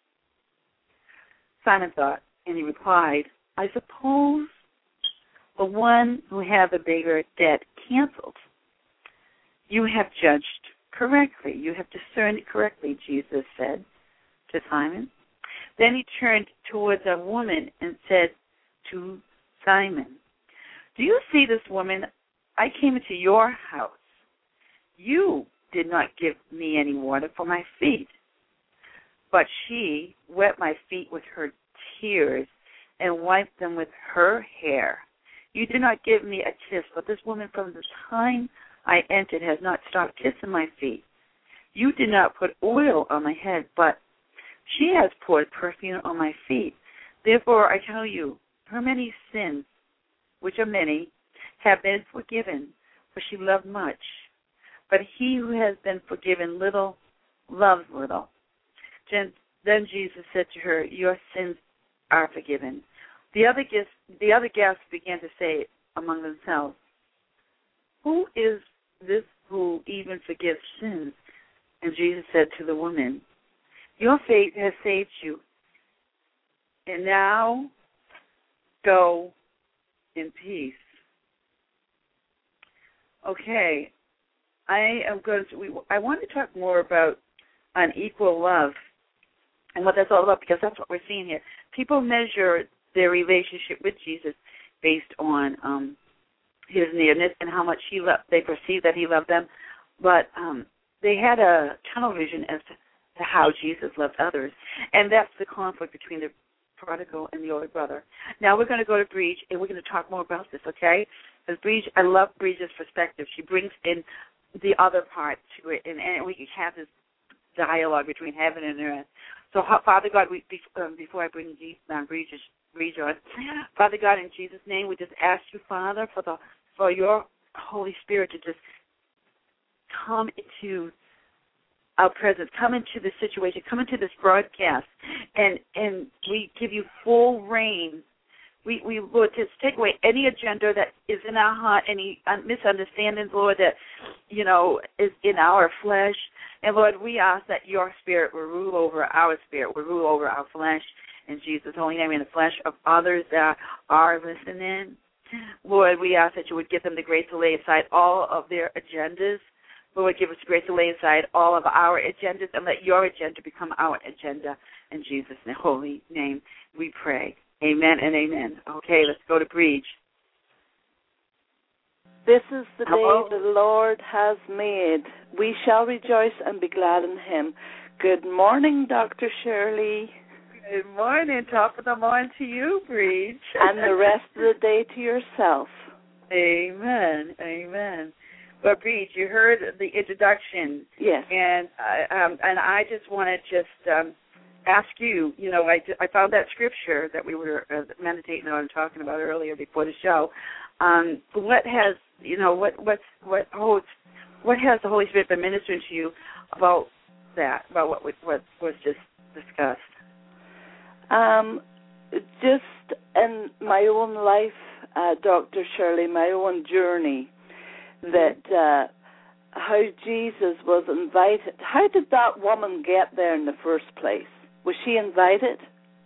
Simon thought, and he replied, I suppose the one who had the bigger debt canceled. You have judged correctly. You have discerned correctly, Jesus said to Simon. Then he turned towards a woman and said to Simon, do you see this woman? I came into your house. You did not give me any water for my feet, but she wet my feet with her tears and wiped them with her hair. You did not give me a kiss, but this woman from the time I entered has not stopped kissing my feet. You did not put oil on my head, but she has poured perfume on my feet. Therefore, I tell you, her many sins, which are many, have been forgiven, for she loved much. But he who has been forgiven little loves little. Then Jesus said to her, your sins are forgiven. The other guests, the other guests began to say among themselves, who is this who even forgives sins? And Jesus said to the woman, your faith has saved you. And now go in peace. Okay, I am going to, we, I want to talk more about unequal love and what that's all about, because that's what we're seeing here. People measure their relationship with Jesus based on um, his nearness and how much he loved, they perceived that he loved them. But um, they had a tunnel vision as to, to how Jesus loved others. And that's the conflict between the prodigal and the older brother. Now we're going to go to Breach, and we're going to talk more about this, okay? Because Breach, I love Breach's perspective. She brings in the other part to it, and, and we can have this dialogue between heaven and earth. So, Father God, we, um, before I bring um, Breach on, Father God, in Jesus' name, we just ask you, Father, for the for your Holy Spirit to just come into our presence, come into this situation, come into this broadcast, and and we give you full reign. We we would just take away any agenda that is in our heart, any misunderstandings, Lord, that, you know, is in our flesh. And, Lord, we ask that your spirit will rule over our spirit, will rule over our flesh, in Jesus' holy name, in the flesh of others that are listening. Lord, we ask that you would give them the grace to lay aside all of their agendas. Lord, give us grace to lay aside all of our agendas and let your agenda become our agenda. In Jesus' holy name we pray. Amen and amen. Okay, let's go to Breach. This is the Hello? day the Lord has made. We shall rejoice and be glad in him. Good morning, Doctor Shirley. Good morning. Top of the morning to you, Breach. And the rest of the day to yourself. Amen. Amen. But Breach, you heard the introduction. Yes. And I, um, and I just want to just um, ask you, you know, I, I found that scripture that we were uh, meditating on and talking about earlier before the show. Um, what has, you know, what what what oh, what has the Holy Spirit been ministering to you about that, about what what was just discussed? Um, just in my own life, uh, Doctor Shirley, my own journey, that uh, how Jesus was invited. How did that woman get there in the first place? Was she invited?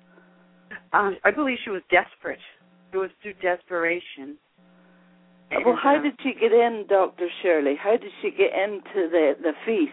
Um, I believe she was desperate. It was through desperation. Well, how did she get in, Doctor Shirley? How did she get into the, the feast?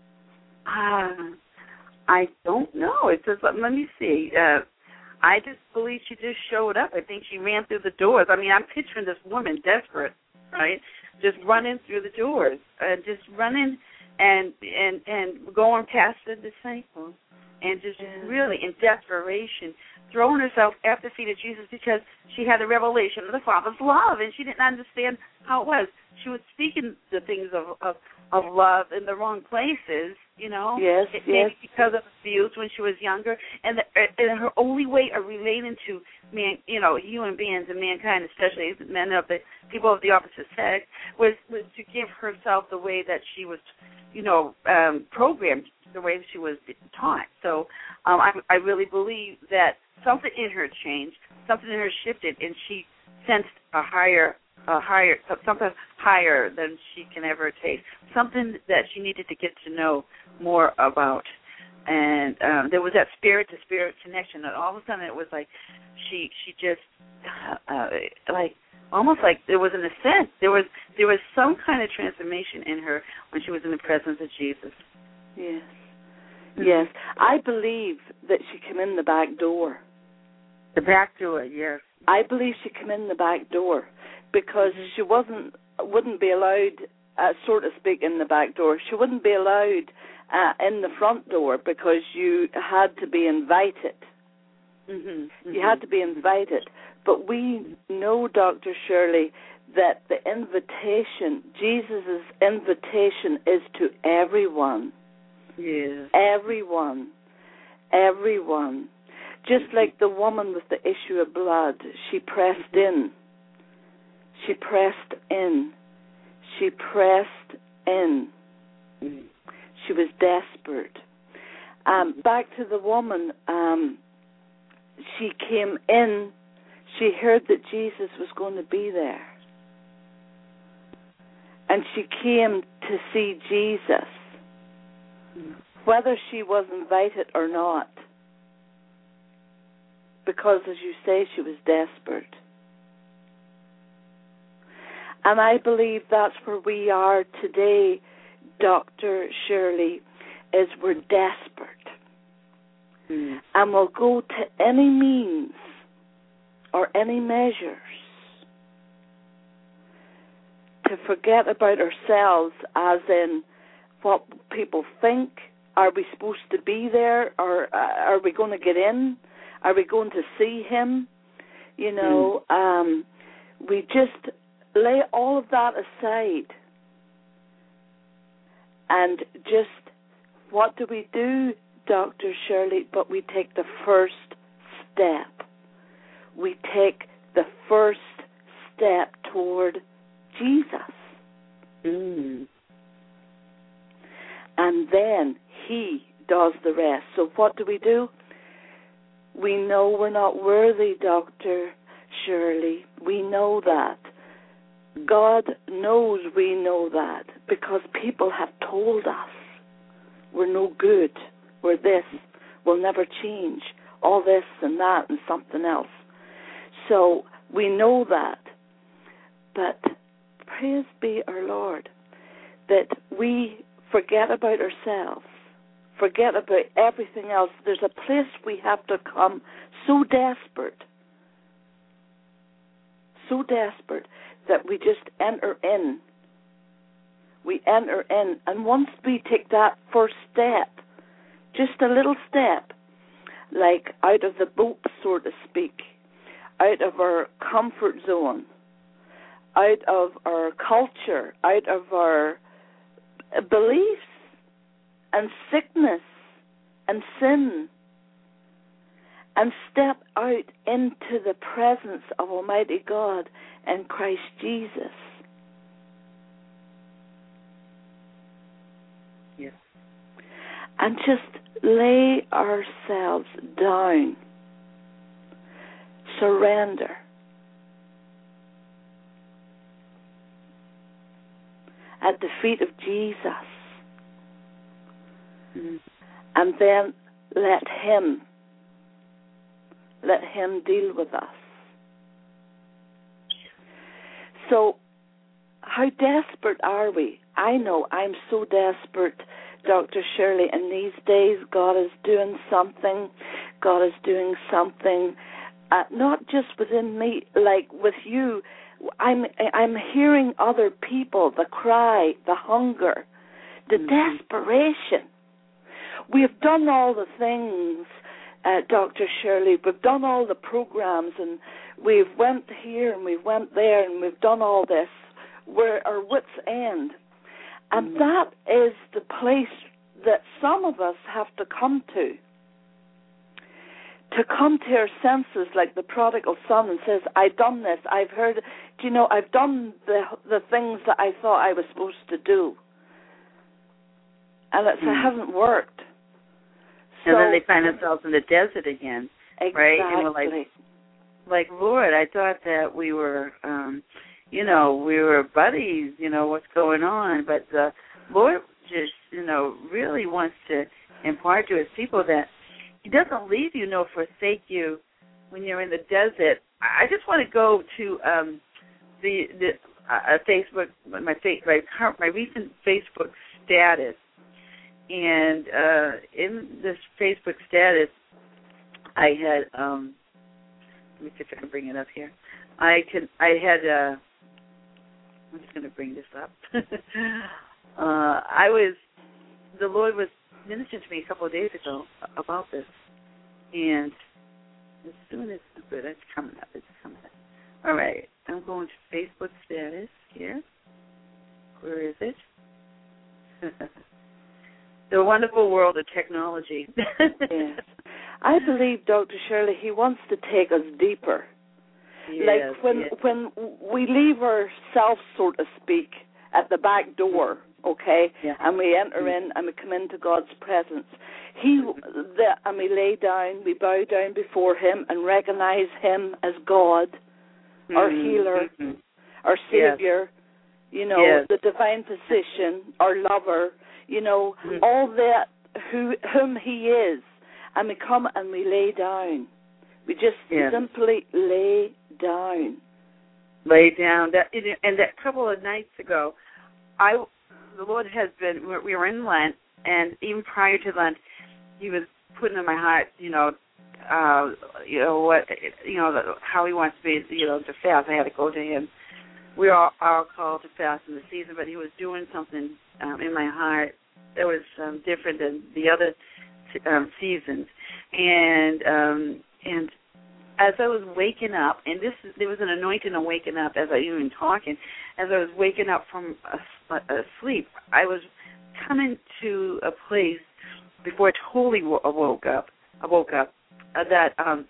Uh, I don't know. It says, let me see. Uh, I just believe she just showed up. I think she ran through the doors. I mean, I'm picturing this woman desperate, right? Just running through the doors, uh, just running and and and going past the disciples, and just really in desperation, throwing herself at the feet of Jesus because she had the revelation of the Father's love, and she didn't understand how it was. She was speaking the things of of, of love in the wrong places, you know. Yes, it, yes. Maybe because of abuse when she was younger, and the, and her only way of relating to man, you know, human beings and mankind, especially men of the people of the opposite sex, was was to give herself the way that she was, you know, um, programmed, the way that she was taught. So um, I, I really believe that something in her changed, something in her shifted, and she sensed a higher, a higher, something higher than she can ever taste, something that she needed to get to know more about. And um, there was that spirit-to-spirit connection, and all of a sudden it was like she, she just, uh, like, almost like there was an ascent. There was, there was some kind of transformation in her when she was in the presence of Jesus. Yes. Yes, I believe that she came in the back door. The back door, yes. I believe she came in the back door because mm-hmm. she wasn't, wouldn't be allowed, uh, so to speak, in the back door. She wouldn't be allowed uh, in the front door because you had to be invited. Mm-hmm. Mm-hmm. You had to be invited. But we know, Doctor Shirley, that the invitation, Jesus' invitation is to everyone. Yes. Everyone, everyone. Just like the woman with the issue of blood, she pressed in. She pressed in. She pressed in. She was desperate. Um, back to the woman, um, she came in. She heard that Jesus was going to be there. And she came to see Jesus, whether she was invited or not, because, as you say, she was desperate. And I believe that's where we are today, Doctor Shirley, is we're desperate. Mm. And we'll go to any means or any measures to forget about ourselves, as in what people think. Are we supposed to be there? Or uh, are we going to get in? Are we going to see him? You know, mm. um, we just lay all of that aside. And just, what do we do, Doctor Shirley? But we take the first step. We take the first step toward Jesus. Mm. And then he does the rest. So what do we do? We know we're not worthy, Doctor Shirley. We know that. God knows we know that, because people have told us we're no good, we're this, we'll never change, all this and that and something else. So we know that. But praise be our Lord that we forget about ourselves, forget about everything else. There's a place we have to come so desperate, so desperate, that we just enter in. We enter in. And once we take that first step, just a little step, like out of the boat, so to speak, out of our comfort zone, out of our culture, out of our beliefs and sickness and sin, and step out into the presence of Almighty God and Christ Jesus. Yes. And just lay ourselves down. Surrender. At the feet of Jesus. Mm-hmm. And then let him let him deal with us. So how desperate are we? I know I'm so desperate, Doctor Shirley, and these days God is doing something. God is doing something, uh, not just within me, like with you. I'm I'm hearing other people, the cry, the hunger, the mm-hmm. desperation. We have done all the things, uh, Doctor Shirley. We've done all the programs, and we've went here and we've went there, and we've done all this. We're our wits' end. And mm-hmm. that is the place that some of us have to come to. To come to our senses like the prodigal son and says, I've done this, I've heard, do you know, I've done the the things that I thought I was supposed to do. And it's, mm. it hasn't worked. So, and then they find themselves in the desert again, exactly. right? And we're like, like, Lord, I thought that we were, um, you know, we were buddies, you know, what's going on? But the Lord just, you know, really wants to impart to his people that he doesn't leave you nor forsake you when you're in the desert. I just want to go to um, the the uh, Facebook, my my my recent Facebook status, and uh, in this Facebook status, I had um, let me see if I can bring it up here. I can I had uh, I'm just going to bring this up. uh, I was the Lord was ministering to me a couple of days ago about this, and as soon as it's coming up, it's coming up. All right, I'm going to Facebook status here. Where is it? The wonderful world of technology. Yes. I believe, Doctor Shirley, he wants to take us deeper. Yes, like when yes. when we leave ourselves, so to speak, at the back door, okay, yeah. and we enter in and we come into God's presence. He, the, and we lay down, we bow down before him and recognize him as God, mm-hmm. our healer, mm-hmm. our Savior, yes. you know, yes. the divine physician, our lover, you know, mm-hmm. all that, who whom he is. And we come and we lay down. We just yes. simply lay down. Lay down. That, and that couple of nights ago, I, the Lord has been, we were in Lent, and even prior to Lent, he was putting in my heart, you know, uh, you know what, you know, how he wants me, you know, to fast. I had to go to him we are all called to fast in the season, but he was doing something um, in my heart that was um, different than the other um, seasons. And um, and as I was waking up, and this there was an anointing of waking up as I even talking, as I was waking up from a, a sleep, I was coming to a place before I totally woke up. I woke up uh, that um,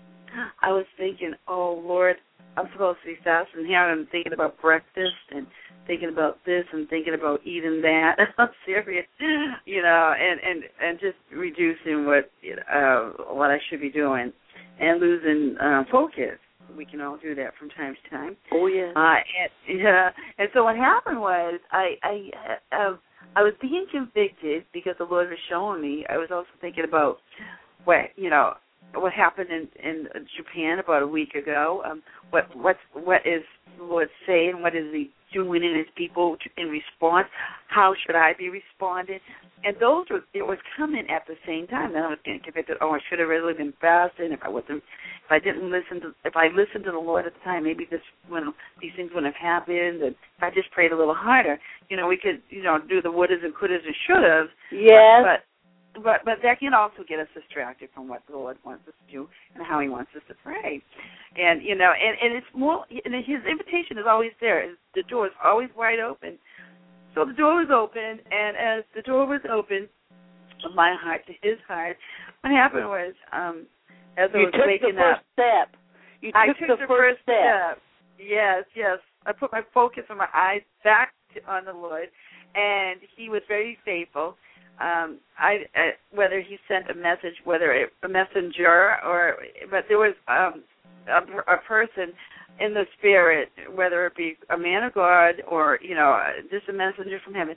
I was thinking, oh Lord, I'm supposed to be fasting. Here I'm thinking about breakfast and thinking about this and thinking about eating that. I'm serious, you know, and, and, and just reducing what you know, uh, what I should be doing and losing uh, focus. We can all do that from time to time. Oh yeah. Uh, and, yeah. And so what happened was I I uh, I was being convicted because the Lord was showing me. I was also thinking about what you know. what happened in, in Japan about a week ago, um, what what what is the Lord saying, what is he doing in his people in response, how should I be responding? And those were, it was coming at the same time. Then I was getting convicted, oh, I should have really been fasting if I wasn't, if I didn't listen to, if I listened to the Lord at the time, maybe this, when these things wouldn't have happened, and if I just prayed a little harder, you know, we could, you know, do the wouldas and couldas and shouldas. Yes. But, but But but that can also get us distracted from what the Lord wants us to do and how He wants us to pray, and you know, and, and it's more. And His invitation is always there. The door is always wide open. So the door was open, and as the door was open, from my heart to His heart, what happened was, um, as I you was took waking the first up, step. You took I took the, the first first step. step. Yes, yes. I put my focus and my eyes back to, on the Lord, and He was very faithful. Um, I, I whether he sent a message, whether it, a messenger or, but there was um, a, a person in the spirit, whether it be a man of God or you know just a messenger from heaven,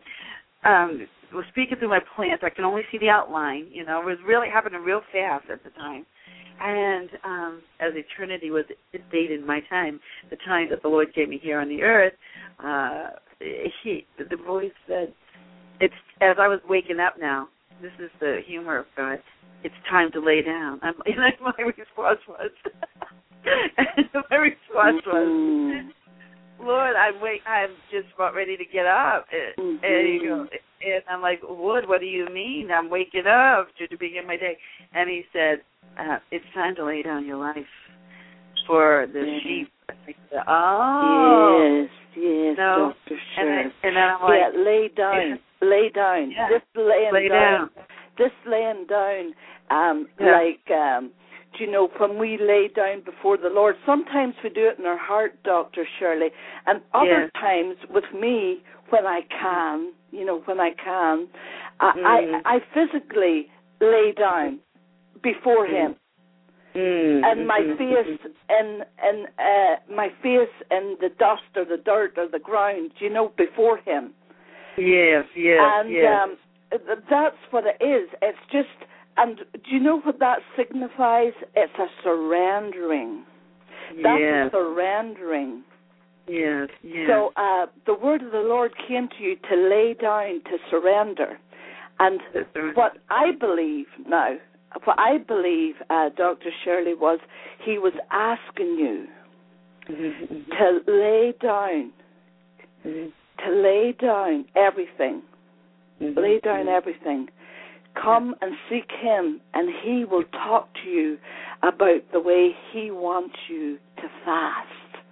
um, was speaking through my plants. I can only see the outline. You know, it was really happening real fast at the time, and um, as eternity was dated my time, the time that the Lord gave me here on the earth, uh, he the voice said. It's as I was waking up now. This is the humor of God. It's time to lay down. I'm, and my response was, my response was, Lord, I'm wait. I'm just about ready to get up. And, and, you know, and I'm like, Lord, what do you mean? I'm waking up to, to begin my day. And He said, uh, it's time to lay down your life for the yeah. sheep. I said, oh, yes, yes, no. Doctor And, I, Sure. and then I'm like, yeah, lay down. Yeah. Lay down. Yeah. Just laying Lay down. down. Just laying down. Um, yeah. Like, um, do you know, when we lay down before the Lord, sometimes we do it in our heart, Doctor Shirley, and other yeah. times with me, when I can, you know, when I can, I, mm. I, I physically lay down before mm. Him. Mm. And my face in, in, uh, my face in the dust or the dirt or the ground, you know, before Him. Yes, yes, and yes. um, that's what it is. It's just, and do you know what that signifies? It's a surrendering. That's yes. a surrendering. Yes, yes. So uh, the word of the Lord came to you to lay down, to surrender. And what I believe now, what I believe, uh, Doctor Shirley, was He was asking you mm-hmm. to lay down, mm-hmm. to lay down everything. Mm-hmm. Lay down everything. Come and seek Him, and He will talk to you about the way He wants you to fast.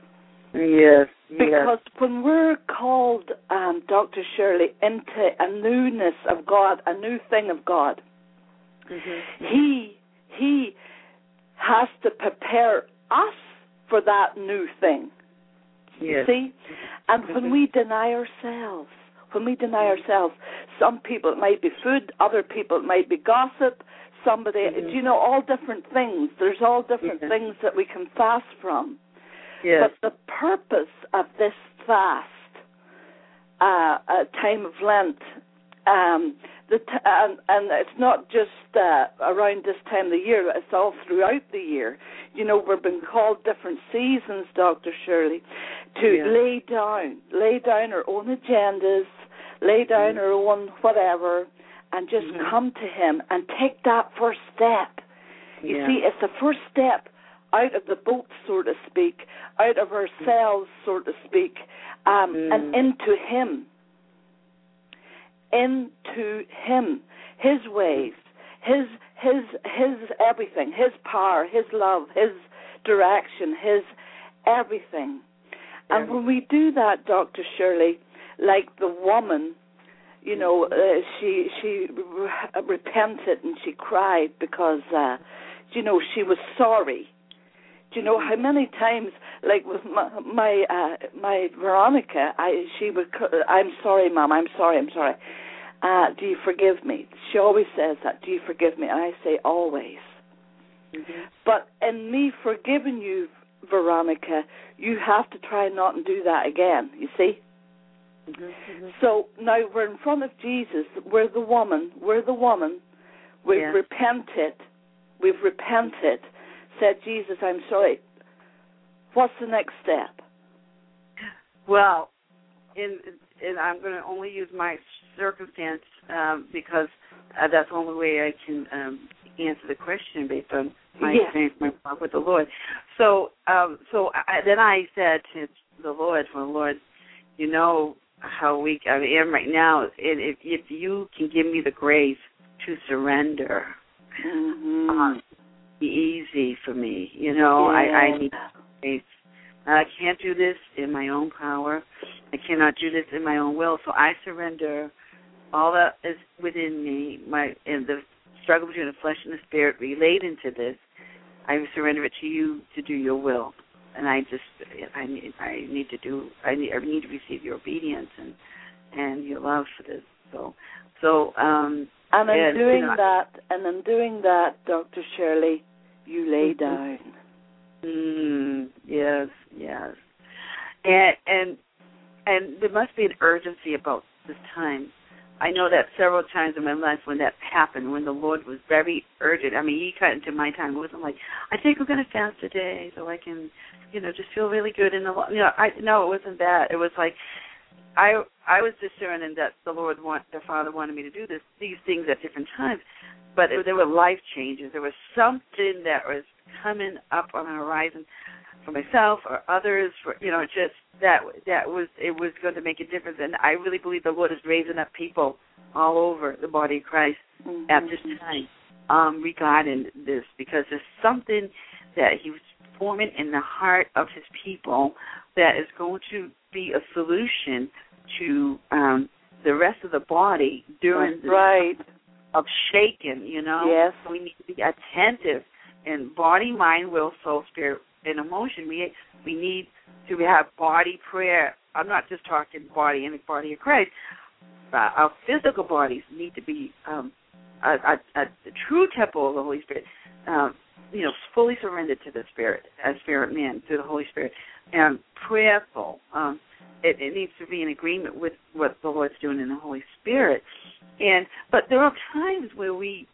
Yes, Because yes. when we're called, um, Doctor Shirley, into a newness of God, a new thing of God, mm-hmm. He He has to prepare us for that new thing. Yes. See? And when we deny ourselves, when we deny ourselves, some people it might be food, other people it might be gossip, somebody, mm-hmm. you know, all different things. There's all different yes. things that we can fast from. Yes. But the purpose of this fast, uh, a time of Lent, um, the t- and, and it's not just uh, around this time of the year, it's all throughout the year. You know, we're being called different seasons, Doctor Shirley, to yeah. lay down, lay down our own agendas, lay down mm-hmm. our own whatever, and just mm-hmm. come to Him and take that first step. You yeah. see, it's the first step out of the boat, so to speak, out of ourselves, so to speak, um, mm. and into Him. Into Him, His ways, His His His everything, His power, His love, His direction, His everything. Yeah. And when we do that, Doctor Shirley, like the woman, you know, uh, she she re- repented and she cried because, uh, you know, she was sorry. Do you know how many times, like with my my, uh, my Veronica, I she would, I'm sorry, Mom, I'm sorry, I'm sorry. Uh, do you forgive me? She always says that. Do you forgive me? And I say always. Mm-hmm. But in me forgiving you, Veronica, you have to try not and do that again. You see. Mm-hmm. Mm-hmm. So now we're in front of Jesus. We're the woman. We're the woman. We've yeah. repented. We've repented. Said, Jesus, I'm sorry. What's the next step? Well, in, in I'm going to only use my circumstance um, because uh, that's the only way I can um, answer the question based on my yes. experience, my walk with the Lord. So, um, so I, then I said to the Lord, "Well, Lord, you know how weak I am right now. If, if you can give me the grace to surrender, mm-hmm. um, be easy for me. You know, yeah. I, I need grace. I can't do this in my own power. I cannot do this in my own will. So I surrender all that is within me, my and the struggle between the flesh and the spirit relating to this. I surrender it to you to do your will, and I just I need I need to do I need I need to receive your obedience and and your love for this. So so um. And in and, doing you know, that, and in doing that, Doctor Shirley, you lay mm-hmm. down. Mm, yes, yes, and and and there must be an urgency about this time. I know that several times in my life when that happened, when the Lord was very urgent. I mean, He cut into my time. It wasn't like, I think we're going to fast today so I can, you know, just feel really good in the, you know, I no, it wasn't that. It was like, I I was discerning that the Lord want the Father wanted me to do this these things at different times, but it, there were life changes. There was something that was coming up on the horizon for myself or others. For you know, just that that was it was going to make a difference. And I really believe the Lord is raising up people all over the body of Christ mm-hmm. at this time um, regarding this, because there's something that He was forming in the heart of His people that is going to be a solution to um, the rest of the body during the right of shaking, you know. Yes. We need to be attentive in body, mind, will, soul, spirit, and emotion. We we need to have body prayer. I'm not just talking body in the body of Christ. Uh, our physical bodies need to be um, a, a, a true temple of the Holy Spirit, um, you know, fully surrendered to the Spirit, as spirit man, to the Holy Spirit, and prayerful. Um, it, it needs to be in agreement with what the Lord's doing in the Holy Spirit. And but there are times where we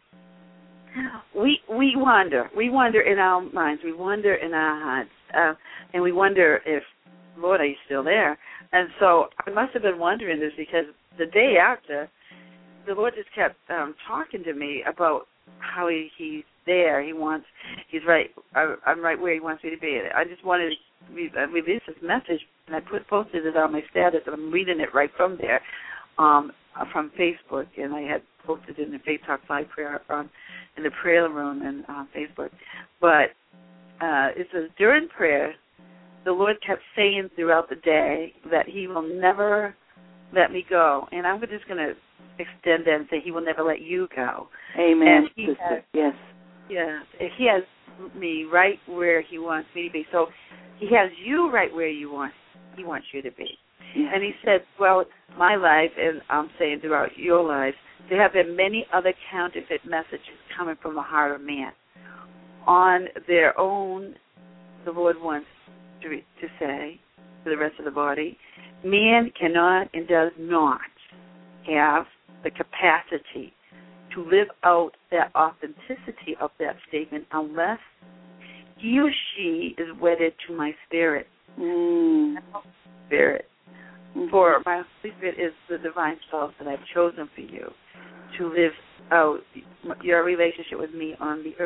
we we wonder, we wonder in our minds, we wonder in our hearts, uh, and we wonder if, Lord, are you still there? And so I must have been wondering this because the day after, the Lord just kept um, talking to me about how he, he's there. He wants, he's right, I, I'm right where He wants me to be. I just wanted to re- uh, release this message, and I put posted it on my status, and I'm reading it right from there, um, from Facebook, and I had posted it in the Faith Talk Live prayer um, in the prayer room and on uh, Facebook. But uh, it says, during prayer, the Lord kept saying throughout the day that He will never let me go. And I'm just going to extend that and say He will never let you go. Amen. And he sister. Has, yes. Yeah. He has me right where He wants me to be. So He has you right where you want He wants you to be. Yes. And He said, well, my life, and I'm saying throughout your life, there have been many other counterfeit messages coming from the heart of man. On their own, the Lord wants to, to say to the rest of the body, man cannot and does not have the capacity to live out that authenticity of that statement unless he or she is wedded to my spirit. Mm. Spirit. Mm-hmm. For my Holy Spirit is the divine spouse that I've chosen for you to live out your relationship with me on the earth.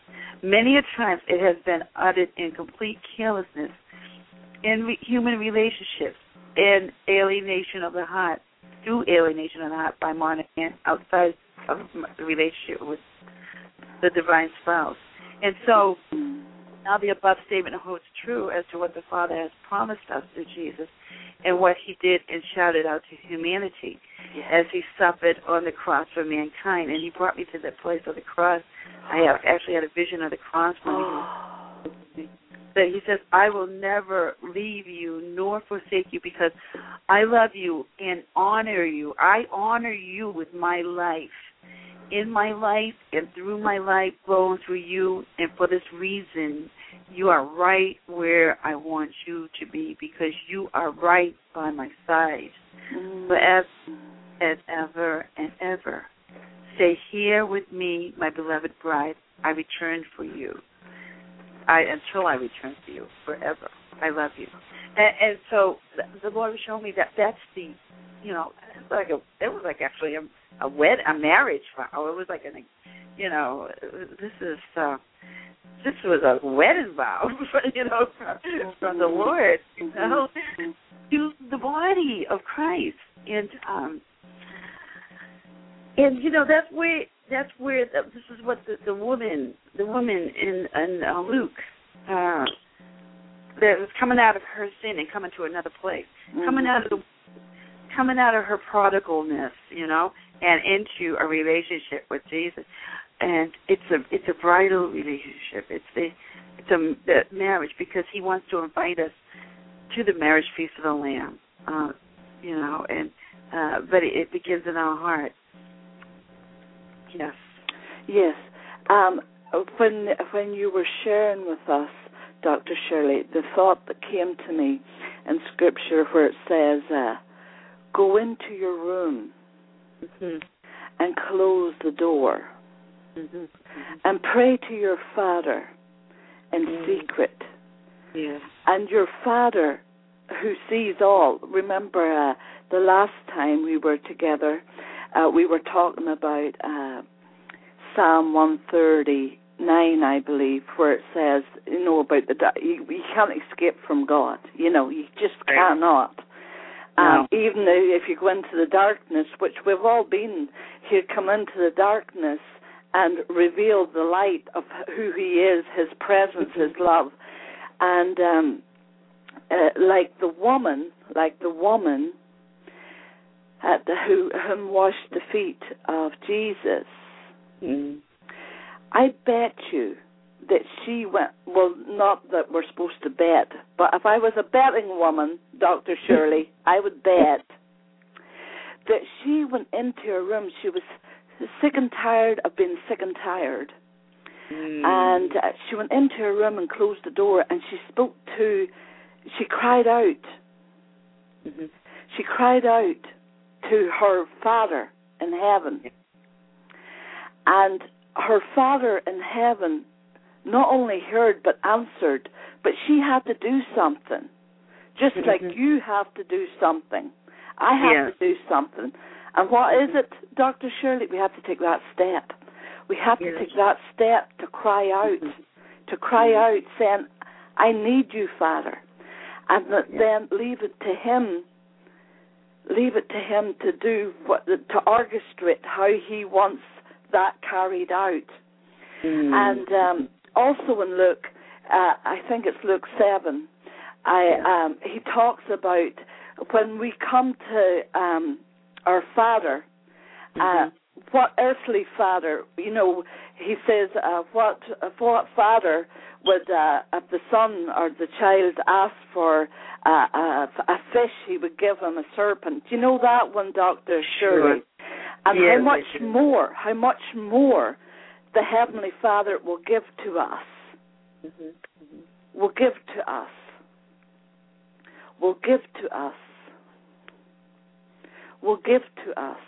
Many a times it has been uttered in complete carelessness, in re- human relationships, in alienation of the heart, through alienation of the heart by monogamy outside of the relationship with the divine spouse. And so now the above statement holds true as to what the Father has promised us through Jesus and what he did and shouted out to humanity as he suffered on the cross for mankind. And he brought me to that place of the cross. I have actually had a vision of the cross when he that he says, I will never leave you nor forsake you because I love you and honor you. I honor you with my life. In my life and through my life, flowing through you, and for this reason, you are right where I want you to be because you are right by my side mm. forever and ever and ever. Stay here with me, my beloved bride. I return for you. I until I return for you forever. I love you. And, and so the Lord was showing me that that's the, you know, like a, it was like actually a a wed a marriage vow. It was like an, you know, this is uh, this was a wedding vow, you know, from, from the Lord, you know, to the body of Christ, and um, and you know that's where that's where the, this is what the, the woman the woman in, in uh, Luke. Uh, that was coming out of her sin and coming to another place, mm-hmm. coming out of the coming out of her prodigalness, you know, and into a relationship with Jesus. And it's a it's a bridal relationship. It's the it's a the marriage because he wants to invite us to the marriage feast of the Lamb, uh, you know. And uh, but it, it begins in our heart. Yes. Yes. Um, when when you were sharing with us, Doctor Shirley, the thought that came to me in Scripture where it says, uh, "Go into your room mm-hmm. and close the door." Mm-hmm. And pray to your Father in mm. secret. Yeah. And your Father who sees all. Remember uh, the last time we were together, uh, we were talking about uh, Psalm one thirty-nine, I believe, where it says, you know, about the you, you can't escape from God. You know, you just right. cannot. Um, no. Even if you go into the darkness, which we've all been, you come into the darkness and reveal the light of who he is, his presence, his love. And um, uh, like the woman, like the woman at the, who whom washed the feet of Jesus, mm. I bet you that she went, well, not that we're supposed to bet, but if I was a betting woman, Doctor Shirley, I would bet that she went into her room, she was sick and tired of being sick and tired. Mm. And uh, she went into her room and closed the door and she spoke to, she cried out. Mm-hmm. She cried out to her Father in heaven. And her Father in heaven not only heard but answered, but she had to do something. Just mm-hmm. like you have to do something. I have yeah. to do something. And what is it, Doctor Shirley? We have to take that step. We have yes. to take that step to cry out, mm-hmm. to cry mm-hmm. out, saying, I need you, Father. And yes. then leave it to him, leave it to him to do, what, to orchestrate how he wants that carried out. Mm-hmm. And um, also in Luke, uh, I think it's Luke seven, I, yes. um, he talks about when we come to um, our Father, mm-hmm. uh, what earthly father, you know, he says, uh, what what father would, uh, if the son or the child asked for uh, a, a fish, he would give him a serpent. You know that one, Doctor Shirley? Sure. And yes, how much more, how much more the Heavenly Father will give to us, mm-hmm. Mm-hmm. will give to us, will give to us. will give to us.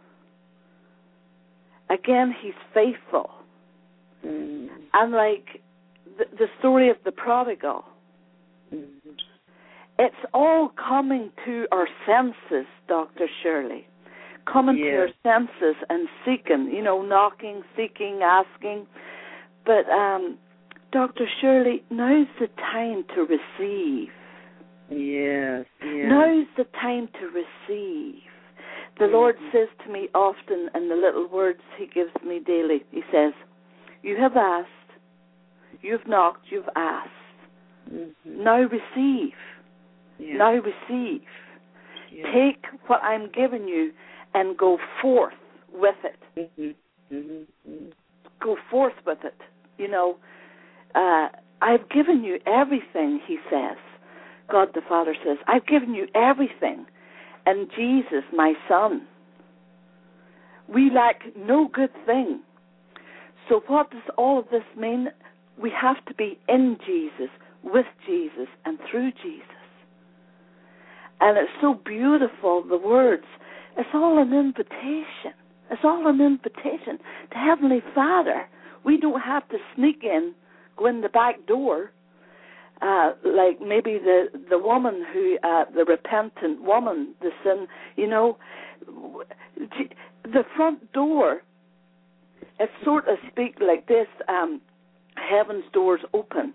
Again, he's faithful. Mm. And like the, the story of the prodigal, mm. it's all coming to our senses, Doctor Shirley. Coming yes. to our senses and seeking, you know, knocking, seeking, asking. But, um, Doctor Shirley, now's the time to receive. Yes, yes. Now's the time to receive. The mm-hmm. Lord says to me often in the little words He gives me daily, He says, you have asked, you've knocked, you've asked. Mm-hmm. Now receive. Yes. Now receive. Yes. Take what I'm giving you and go forth with it. Mm-hmm. Mm-hmm. Go forth with it. You know, uh, I've given you everything, He says. God the Father says, I've given you everything. And Jesus, my Son, we lack no good thing. So what does all of this mean? We have to be in Jesus, with Jesus, and through Jesus. And it's so beautiful, the words. It's all an invitation. It's all an invitation to Heavenly Father. We don't have to sneak in, go in the back door, uh, like maybe the, the woman who, uh, the repentant woman, the sin, you know, the front door, it sort of speaks like this, um, heaven's doors open.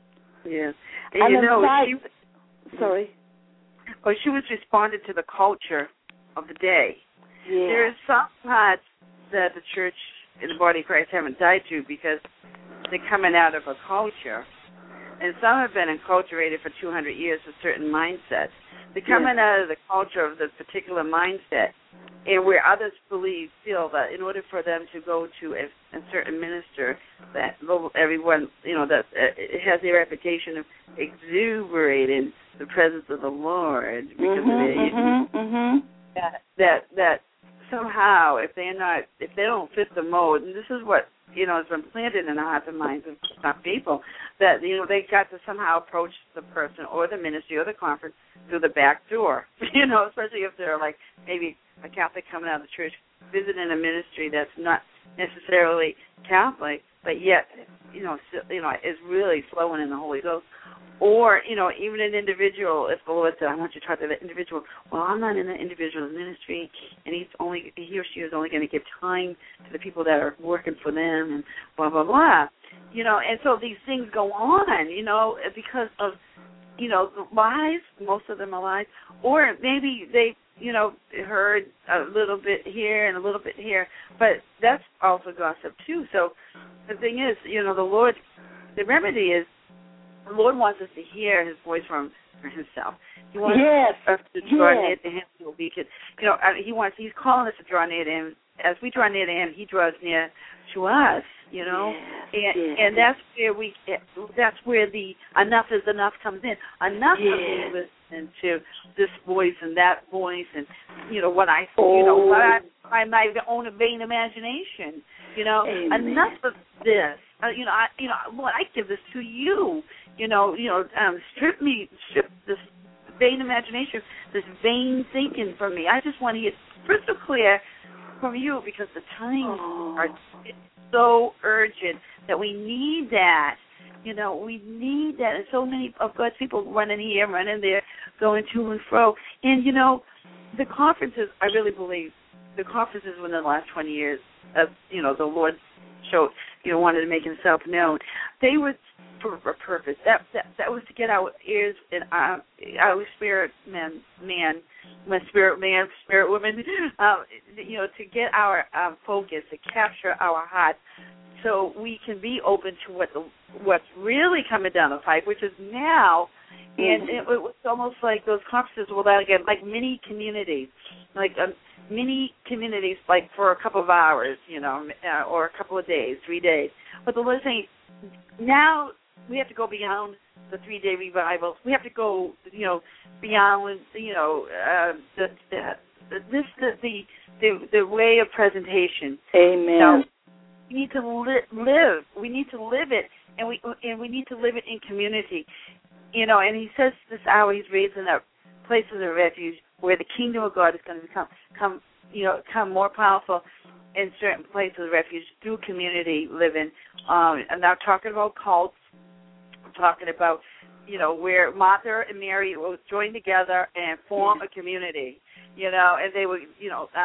Yes. And, and you in know, fact, she, sorry? Well, she was responding to the culture of the day. Yeah. There are some parts that the church and the body of Christ haven't died to because they're coming out of a culture. And some have been enculturated for two hundred years with certain mindsets. They're coming yeah. out of the culture of this particular mindset, and where others believe, feel that in order for them to go to a, a certain minister, that everyone, you know, that uh, it has the reputation of exuberating the presence of the Lord, because mm-hmm, of it, mm-hmm, mm-hmm. that that that somehow, if they're not, if they don't fit the mold, and this is what, you know, has been planted in the hearts and minds of some people, that, you know, they got to somehow approach the person or the ministry or the conference through the back door, you know, especially if they're like maybe a Catholic coming out of the church, visiting a ministry that's not necessarily Catholic, but yet, you know, still, you know, is really flowing in the Holy Ghost. Or, you know, even an individual, if the Lord said, I want you to talk to that individual, well, I'm not in the individual ministry, and he's only, he or she is only going to give time to the people that are working for them, and blah, blah, blah. You know, and so these things go on, you know, because of, you know, lies, most of them are lies, or maybe they, you know, heard a little bit here and a little bit here, but that's also gossip too. So the thing is, you know, the Lord, the remedy is, the Lord wants us to hear His voice from Himself. He wants yes. us to draw yes. near to Him so we can, you know, He wants, He's calling us to draw near to Him. As we draw near to Him, He draws near to us, you know, yes. and yes. and that's where we, that's where the enough is enough comes in. Enough yes. of me listening to this voice and that voice, and you know what I, oh. you know, what I, I might own a vain imagination, you know, Amen. enough of this. Uh, you know, I, you know, Lord, I give this to you. You know, you know, um, strip me, strip this vain imagination, this vain thinking from me. I just want to get crystal clear from you, because the times oh. are so urgent that we need that. You know, we need that. And so many of God's people running here, running there, going to and fro. And, you know, the conferences, I really believe, the conferences within the last twenty years of, you know, the Lord showed, you know, wanted to make Himself known. They were for a purpose. That that that was to get our ears and our, our spirit man, man, my spirit man, spirit woman, um, you know, to get our um, focus, to capture our heart, so we can be open to what the what's really coming down the pipe, which is now. And mm-hmm. it, it was almost like those conferences were like, like mini communities, like um, mini communities, like for a couple of hours, you know, uh, or a couple of days, three days. But the Lord is saying, now we have to go beyond the three-day revivals. We have to go, you know, beyond, you know, uh, the, the this the, the the the way of presentation. Amen. Now, we need to li- live. We need to live it, and we and we need to live it in community. You know, and He says this hour He's raising up places of refuge where the kingdom of God is going to become, come, you know, come more powerful in certain places of refuge through community living. Um, I'm not talking about cults. I'm talking about, you know, where Martha and Mary will join together and form a community, you know, and they would, you know, um,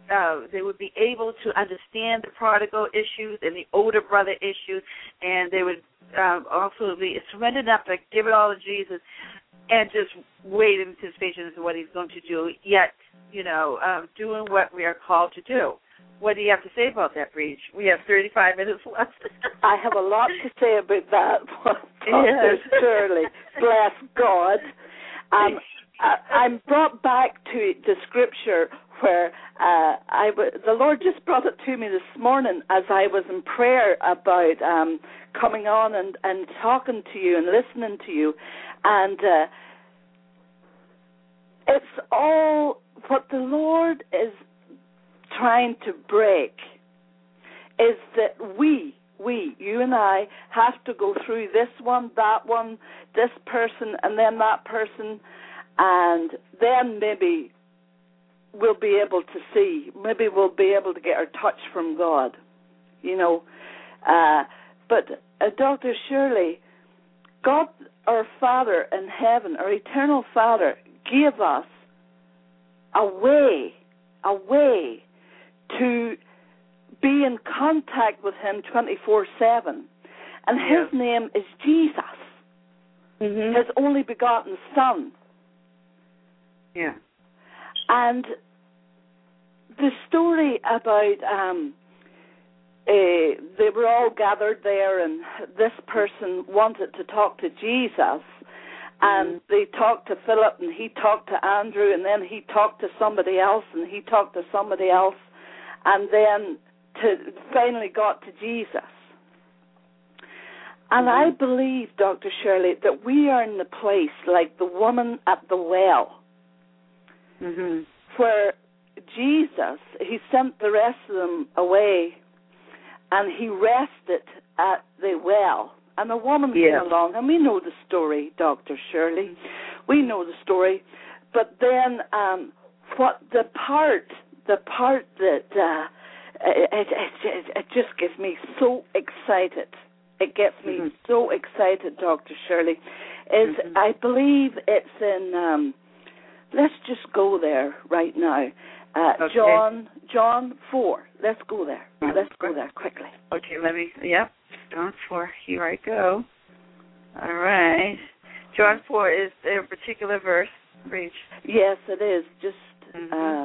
uh, they would be able to understand the prodigal issues and the older brother issues, and they would um, also be surrendered enough to give it all to Jesus and just wait in anticipation as to what he's going to do, yet, you know, um, doing what we are called to do. What do you have to say about that, Breach? We have thirty-five minutes left. I have a lot to say about that, Doctor Yes. Shirley. Bless God. Um, I, I'm brought back to the scripture where uh, I w- the Lord just brought it to me this morning as I was in prayer about um, coming on and, and talking to you and listening to you. And uh, it's all what the Lord is trying to break is that we, we, you and I, have to go through this one, that one, this person, and then that person, and then maybe we'll be able to see, maybe we'll be able to get our touch from God, you know. Uh, but uh, Doctor Shirley, God, our Father in heaven, our eternal Father, gave us a way, a way to be in contact with him twenty-four seven. And yeah. his name is Jesus, mm-hmm. his only begotten Son. Yeah. And the story about um, uh, they were all gathered there, and this person wanted to talk to Jesus, and they talked to Philip, and he talked to Andrew, and then he talked to somebody else, and he talked to somebody else, and then to finally got to Jesus. And mm-hmm. I believe, Doctor Shirley, that we are in the place like the woman at the well, mm-hmm. where Jesus, he sent the rest of them away, and he rested at the well. And a woman yeah. came along, and we know the story, Doctor Shirley. We know the story. But then um, what the part, the part that uh, it, it, it, it just gets me so excited. It gets me mm-hmm. so excited, Doctor Shirley, is mm-hmm. I believe it's in, um, let's just go there right now. Uh, okay. John, John four. Let's go there. Let's go there quickly. Okay, let me, yep. John four, here I go. All right. John four is a particular verse, Breach. Yes, it is. Just, mm-hmm. uh,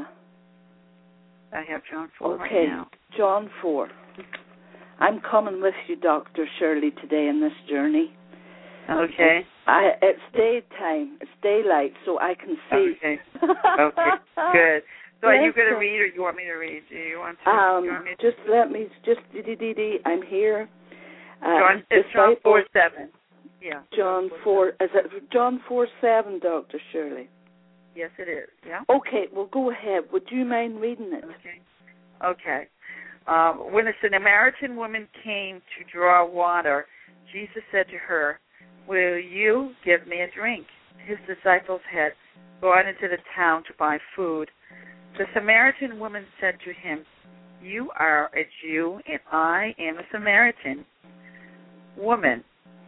I have John four okay. right now. John four. I'm coming with you, Doctor Shirley, today in this journey. Okay. I, it's daytime. It's daylight, so I can see. Okay. Okay, good. So are you going to Listen. read, or you want me to read? Do you want to? Um, you want me to? Just let me, just dee-dee-dee-dee, I'm here. Uh, John, it's John four seven. Yeah. John four, is it John four seven, Doctor Shirley? Yes, it is, yeah. Okay, well, go ahead. Would you mind reading it? Okay. Okay. Um, when a Samaritan woman came to draw water, Jesus said to her, "Will you give me a drink?" His disciples had gone into the town to buy food. The Samaritan woman said to him, "You are a Jew, and I am a Samaritan. Woman,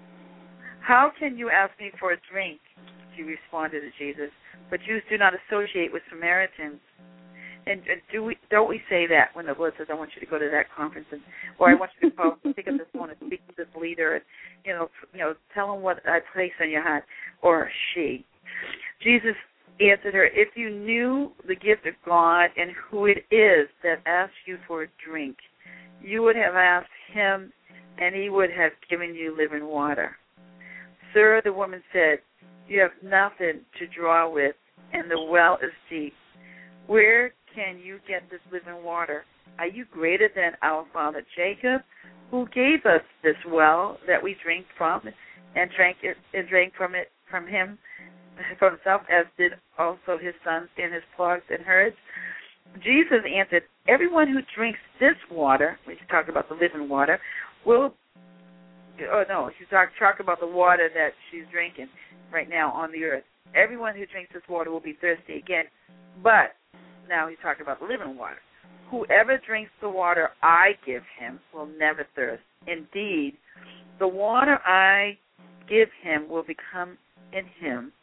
how can you ask me for a drink?" She responded to Jesus, "But Jews do not associate with Samaritans." And do we, don't we say that when the Lord says, "I want you to go to that conference," and, or "I want you to call, pick up this phone and speak to this leader," and you know, you know, tell him what I place on your heart, or she. Jesus answered her, "If you knew the gift of God and who it is that asks you for a drink, you would have asked him, and he would have given you living water." "Sir," the woman said, "you have nothing to draw with, and the well is deep. Where can you get this living water? Are you greater than our father Jacob, who gave us this well that we drink from, and drank it and drank from it from him from himself, as did also his sons and his flocks and herds?" Jesus answered, "Everyone who drinks this water," when he's talking about the living water, will oh no, he's talking talk about the water that she's drinking right now on the earth. "Everyone who drinks this water will be thirsty again, but," now he's talking about the living water, "whoever drinks the water I give him will never thirst. Indeed, the water I give him will become in him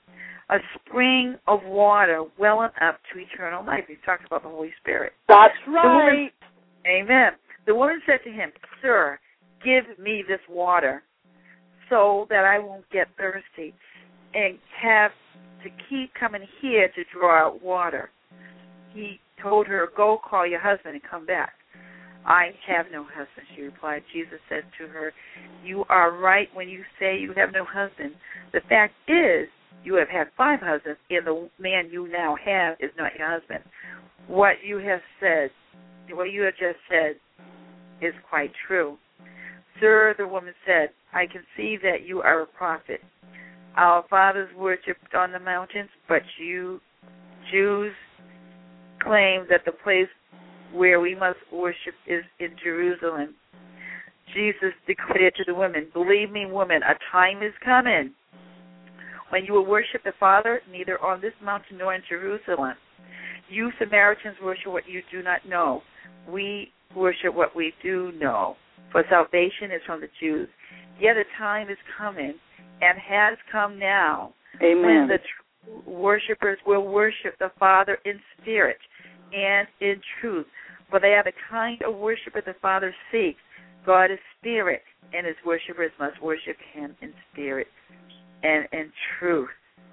a spring of water welling up to eternal life. He talks about the Holy Spirit. That's right. The woman, amen. The woman said to him, Sir, give me this water so that I won't get thirsty and have to keep coming here to draw out water. He told her, Go call your husband and come back. I have no husband, she replied. Jesus said to her, You are right when you say you have no husband. The fact is, you have had five husbands, and the man you now have is not your husband. What you have said, what you have just said is quite true. Sir, the woman said, I can see that you are a prophet. Our fathers worshipped on the mountains, but you Jews claim that the place where we must worship is in Jerusalem. Jesus declared to the woman, Believe me, woman, a time is coming when you will worship the Father neither on this mountain nor in Jerusalem. You Samaritans worship what you do not know. We worship what we do know, for salvation is from the Jews. Yet a time is coming, and has come now, Amen. when the true worshipers will worship the Father in spirit and in truth. For they are the kind of worshiper the Father seeks. God is spirit, and his worshipers must worship him in spirit and in truth.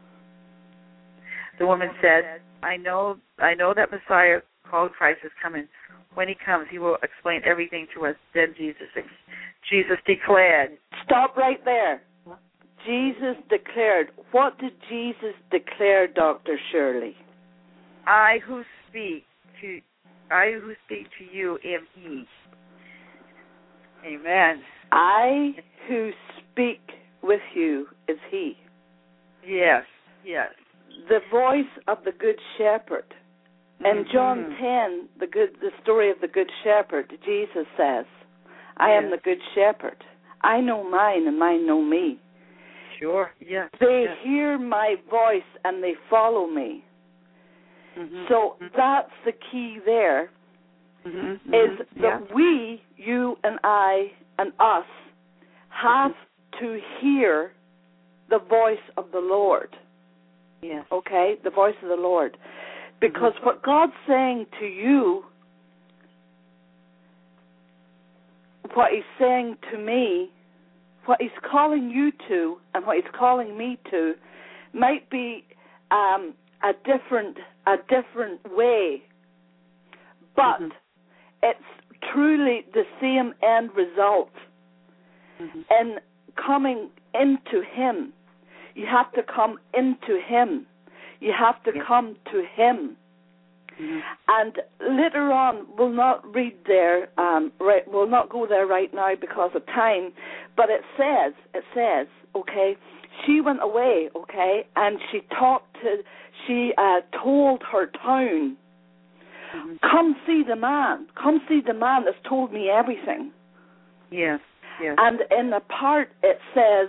The woman said, I know I know that Messiah called Christ is coming. When he comes, he will explain everything to us. Then Jesus Jesus declared. Stop right there. Jesus declared. What did Jesus declare, Doctor Shirley? I who speak to I who speak to you am he. Amen. I who speak with you is he. Yes, yes. The voice of the Good Shepherd. In John ten, the good, the story of the Good Shepherd, Jesus says, I yes. am the Good Shepherd. I know mine and mine know me. Sure, yes. They yes. hear my voice and they follow me. Mm-hmm. So mm-hmm. that's the key there, mm-hmm. is mm-hmm. that yeah. we, you and I and us, have mm-hmm. to hear the voice of the Lord. Yes. Okay, the voice of the Lord. Because mm-hmm. what God's saying to you, what he's saying to me, what he's calling you to and what he's calling me to might be um, a different a different way, but mm-hmm. it's truly the same end result. Mm-hmm. And coming into him, you have to come into him. You have to yeah. come to him. Mm-hmm. And later on, we'll not read there, um, right, we'll not go there right now because of time, but it says, it says, okay, she went away, okay, and she talked to, she uh, told her town, mm-hmm. come see the man, come see the man that's told me everything. Yes, yes. And in the part it says,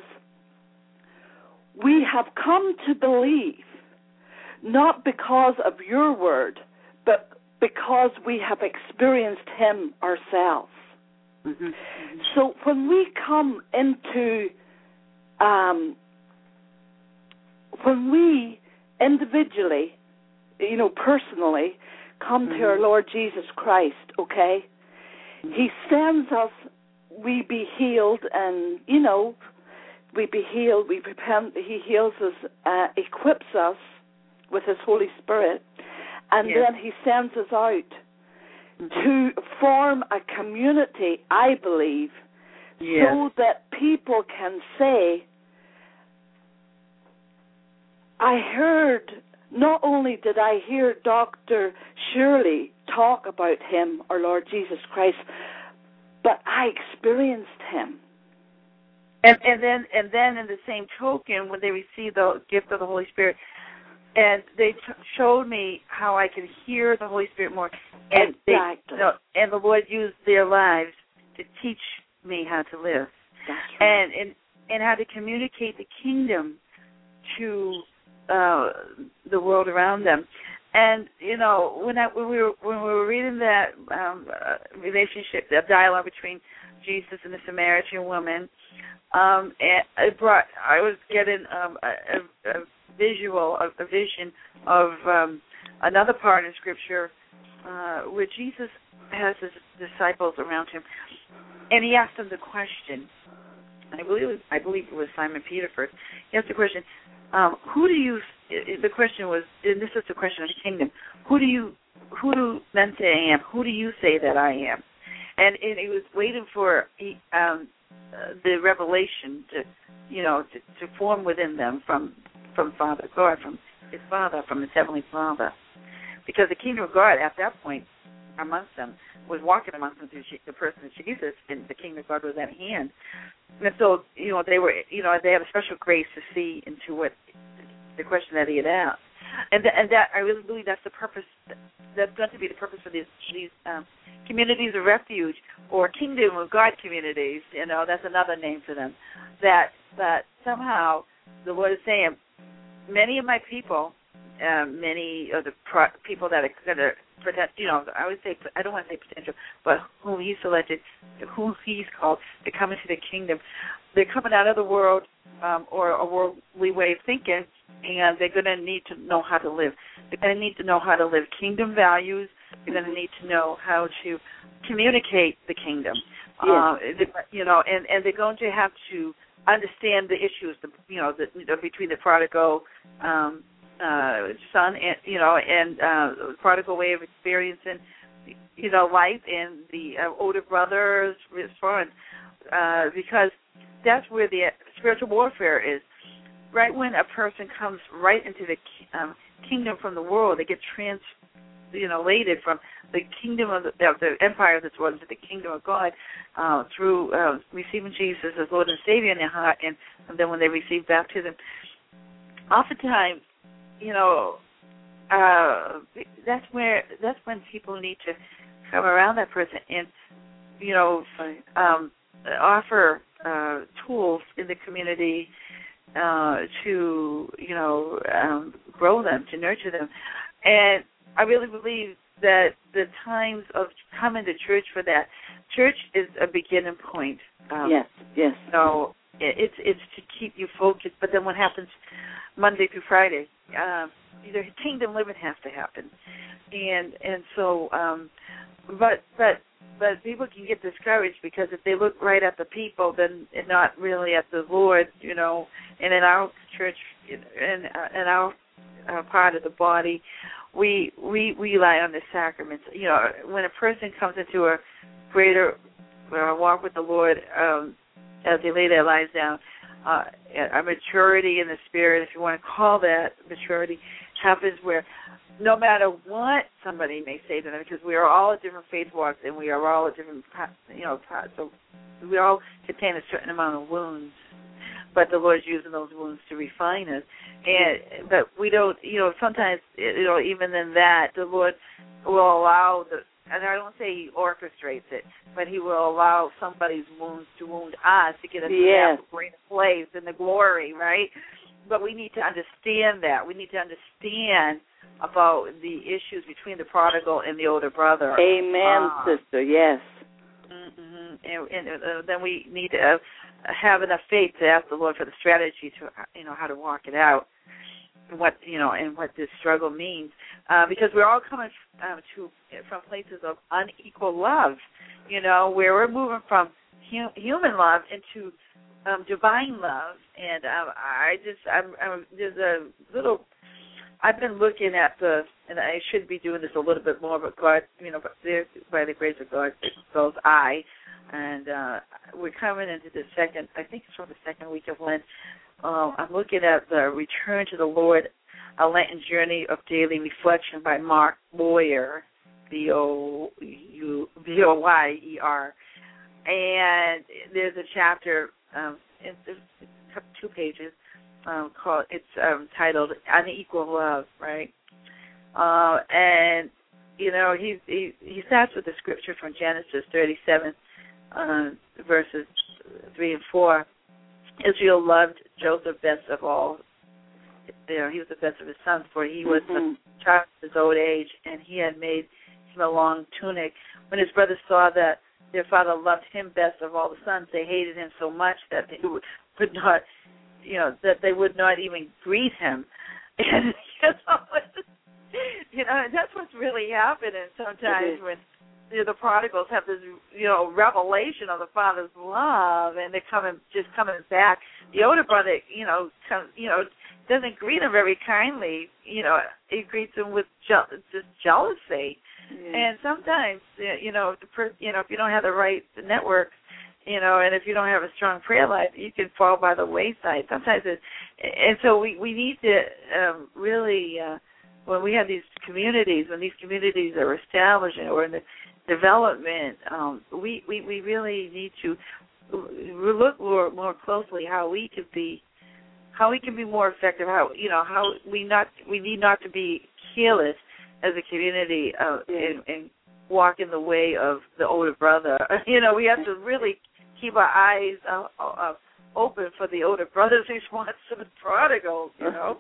we have come to believe, not because of your word, but because we have experienced him ourselves. Mm-hmm. So when we come into, um, when we individually, you know, personally, come mm-hmm. to our Lord Jesus Christ, okay, mm-hmm. he sends us, we be healed, and, you know, we be healed, we repent, he heals us, uh, equips us with his Holy Spirit, and yes. then he sends us out mm-hmm. to form a community, I believe, yes. so that people can say, I heard, not only did I hear Doctor Shirley talk about him, our Lord Jesus Christ, but I experienced him. And, and then, and then, in the same token, when they received the gift of the Holy Spirit, and they t- showed me how I could hear the Holy Spirit more, and exactly. they, no, and the Lord used their lives to teach me how to live, That's right. and and and how to communicate the kingdom to uh, the world around them. And you know, when I, when we were when we were reading that um, uh, relationship, that dialogue between Jesus and the Samaritan woman. Um, and it brought. I was getting um, a, a, visual, a, a vision of um, another part in Scripture uh, where Jesus has his disciples around him, and he asked them the question. I believe it was, I believe it was Simon Peter first. He asked the question, um, "Who do you?" The question was, and this is the question of the kingdom. Who do you? Who do men say I am? Who do you say that I am? And, and he was waiting for he, um, uh, the revelation to, you know, to, to form within them from from Father God, from his Father, from his heavenly Father, because the kingdom of God at that point amongst them was walking amongst them through the person of Jesus, and the kingdom of God was at hand. And so, you know, they were, you know, they had a special grace to see into what the question that he had asked, and th- and that I really believe that's the purpose. That's going to be the purpose for these these um, communities of refuge or kingdom of God communities. You know, that's another name for them. That that somehow the Lord is saying, many of my people, um, many of the pro- people that are going to protect, you know, I would say, I don't want to say potential, but whom He selected, whom He's called to come into the kingdom, they're coming out of the world um, or a worldly way of thinking, and they're going to need to know how to live. They're going to need to know how to live kingdom values. They're going to need to know how to communicate the kingdom. Yes. Uh, you know, and, and they're going to have to understand the issues, the, you know, the, the, between the prodigal um, uh, son, and you know, and uh, the prodigal way of experiencing, you know, life, and the uh, older brother's response, uh, because that's where the spiritual warfare is. Right when a person comes right into the um, kingdom from the world, they get trans, you know, lated from the kingdom of the, of the empire of this world into the kingdom of God uh, through uh, receiving Jesus as Lord and Savior in their heart, and, and then when they receive baptism, oftentimes, you know, uh, that's where that's when people need to come around that person and, you know, um, offer uh, tools in the community. Uh, to, you know, um, grow them, to nurture them. And I really believe that the times of coming to church for that, church is a beginning point. Um, yes, yes. So it's it's to keep you focused. But then what happens Monday through Friday? Uh, the kingdom living has to happen. And and so, um, but but but people can get discouraged because if they look right at the people, then and not really at the Lord, you know. And in our church, in in our uh, part of the body, we we we rely on the sacraments. You know, when a person comes into a greater uh, walk with the Lord, um, as they lay their lives down, uh, a maturity in the spirit, if you want to call that maturity, happens where no matter what somebody may say to them, because we are all at different faith walks and we are all at different, you know, so we all contain a certain amount of wounds. But the Lord's using those wounds to refine us. And but we don't, you know, sometimes, you know, even in that, the Lord will allow the, and I don't say He orchestrates it, but He will allow somebody's wounds to wound us to get us yes. to that great place in the glory, right? But we need to understand that. We need to understand about the issues between the prodigal and the older brother. Amen, uh, sister, yes. Mm-hmm. And, and uh, then we need to uh, have enough faith to ask the Lord for the strategy to, you know, how to walk it out, and what, you know, and what this struggle means, uh, because we're all coming uh, to from places of unequal love, you know, where we're moving from hu- human love into um, divine love, and um, I just, I'm, I'm, there's a little. I've been looking at the, and I should be doing this a little bit more, but God, you know, there, by the grace of God, it goes I, and uh, we're coming into the second, I think it's from the second week of Lent. Uh, I'm looking at the Return to the Lord, A Lenten Journey of Daily Reflection by Mark Boyer, B O Y E R. And there's a chapter, um, it's, it's two pages, Um, called it's um, titled "Unequal Love," right? Uh, and you know he, he he starts with the scripture from Genesis thirty-seven, uh, verses three and four. Israel loved Joseph best of all. You know, he was the best of his sons, for he was mm-hmm. the child of his old age, and he had made him a long tunic. When his brothers saw that their father loved him best of all the sons, they hated him so much that they would not you know, that they would not even greet him. And, you know, you know, that's what's really happening sometimes when you know, the prodigals have this, you know, revelation of the Father's love, and they're coming, just coming back. The older brother, you know, comes, you know, doesn't greet him very kindly. You know, he greets him with je- just jealousy. Yeah. And sometimes, you know, the per- you know, if you don't have the right network, you know, and if you don't have a strong prayer life, you can fall by the wayside. Sometimes, it, and so we we need to um, really. Uh, When we have these communities, when these communities are established or in the development, um, we, we, we really need to look more, more closely how we can be, how we can be more effective. How you know how we not we need not to be careless as a community uh, and, and walk in the way of the older brother. You know, we have to really keep our eyes uh, uh, open for the older brother's response to the prodigals. You know.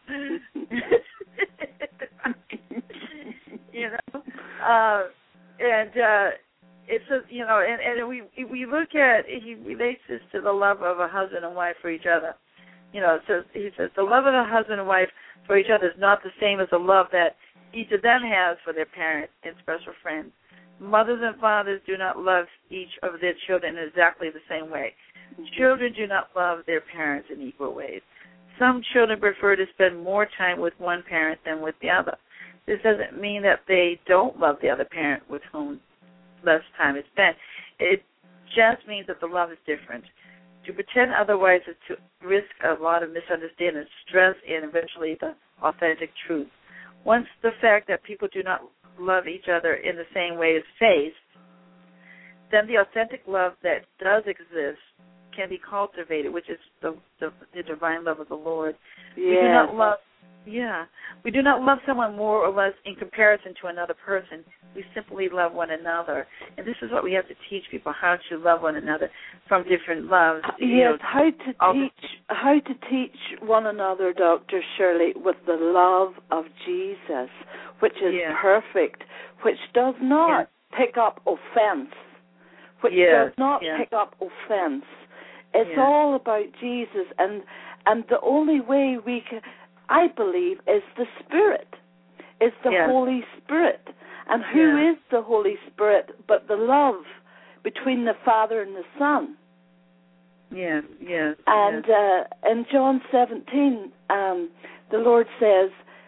You know, uh, and uh, it's a, you know, and, and we we look at, he relates this to the love of a husband and wife for each other. You know, it says, he says the love of the husband and wife for each other is not the same as the love that each of them has for their parents and special friends. Mothers and fathers do not love each of their children in exactly the same way. Children do not love their parents in equal ways. Some children prefer to spend more time with one parent than with the other. This doesn't mean that they don't love the other parent with whom less time is spent. It just means that the love is different. To pretend otherwise is to risk a lot of misunderstanding, stress, and eventually the authentic truth. Once the fact that people do not love each other in the same way is faced, then the authentic love that does exist can be cultivated, which is the, the, the divine love of the Lord. Yeah. We do not love, yeah, we do not love someone more or less in comparison to another person. We simply love one another, and this is what we have to teach people: how to love one another from different loves. Yes, you know, how to teach, how to teach one another, Doctor Shirley, with the love of Jesus, which is yeah. perfect, which does not yeah. pick up offense, which yes. does not yeah. pick up offense. It's yeah. all about Jesus, and and the only way we can, I believe, is the Spirit, is the yes. Holy Spirit. And who yeah. is the Holy Spirit but the love between the Father and the Son? Yes, yes. And yes. Uh, in John seventeen, um, the Lord says,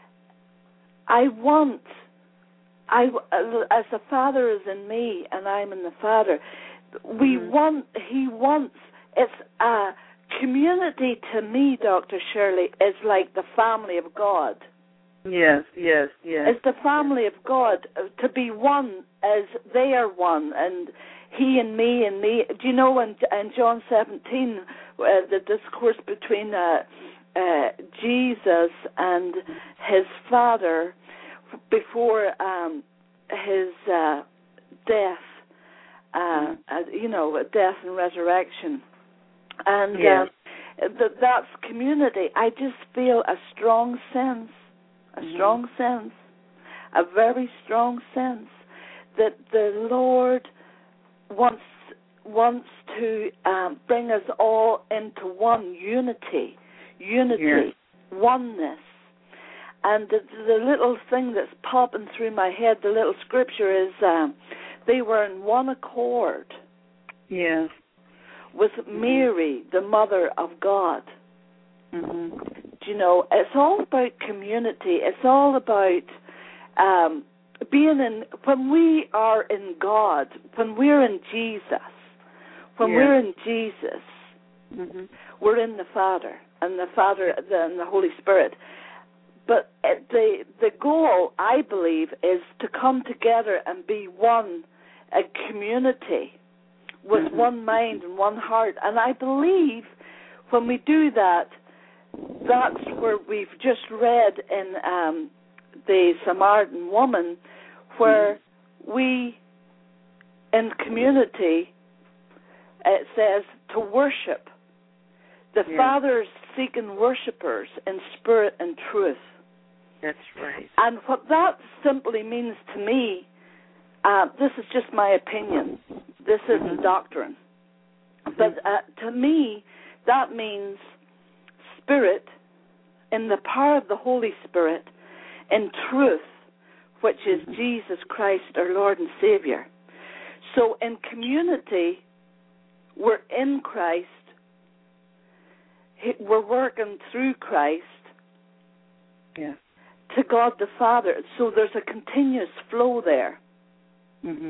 I want, I, as the Father is in me and I'm in the Father, we mm-hmm. want, He wants, it's a community to me, Doctor Shirley, is like the family of God. Yes, yes, yes. It's the family of God, to be one as they are one, and He and me and me. Do you know in, in John seventeen, uh, the discourse between uh, uh, Jesus and His Father before um, His uh, death, uh, mm-hmm. uh, you know, death and resurrection. And yes. uh, th- that's community. I just feel a strong sense, a mm-hmm. strong sense, a very strong sense that the Lord wants wants to um, bring us all into one unity, unity, yes. oneness. And the, the little thing that's popping through my head, the little scripture is, um, they were in one accord. Yes. With Mary, the mother of God. Mm-hmm. Do you know, it's all about community. It's all about um, being in, when we are in God, when we're in Jesus, when yeah. we're in Jesus, mm-hmm. we're in the Father, and the Father the, and the Holy Spirit. But the the goal, I believe, is to come together and be one, a community, with mm-hmm. one mind and one heart. And I believe when we do that, that's where we've just read in um, the Samaritan woman, where mm-hmm. we, in community, it says to worship. The yeah. Father's seeking worshipers in spirit and truth. That's right. And what that simply means to me, uh, this is just my opinion. This isn't doctrine. But uh, to me, that means Spirit, in the power of the Holy Spirit, in truth, which is mm-hmm. Jesus Christ, our Lord and Savior. So in community, we're in Christ. We're working through Christ yeah. to God the Father. So there's a continuous flow there. Mm-hmm.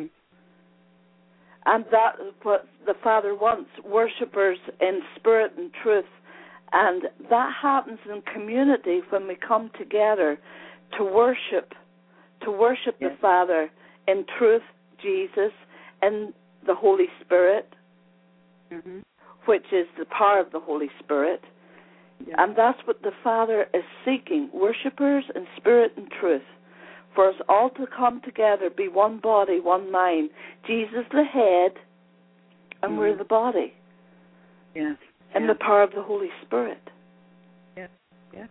And that's what the Father wants, worshippers in spirit and truth. And that happens in community when we come together to worship, to worship yes. the Father in truth, Jesus, and the Holy Spirit, mm-hmm. which is the power of the Holy Spirit. Yes. And that's what the Father is seeking, worshippers in spirit and truth, for us all to come together, be one body, one mind. Jesus the head, and mm-hmm. we're the body. Yes. And yes. the power of the Holy Spirit. Yes, yes.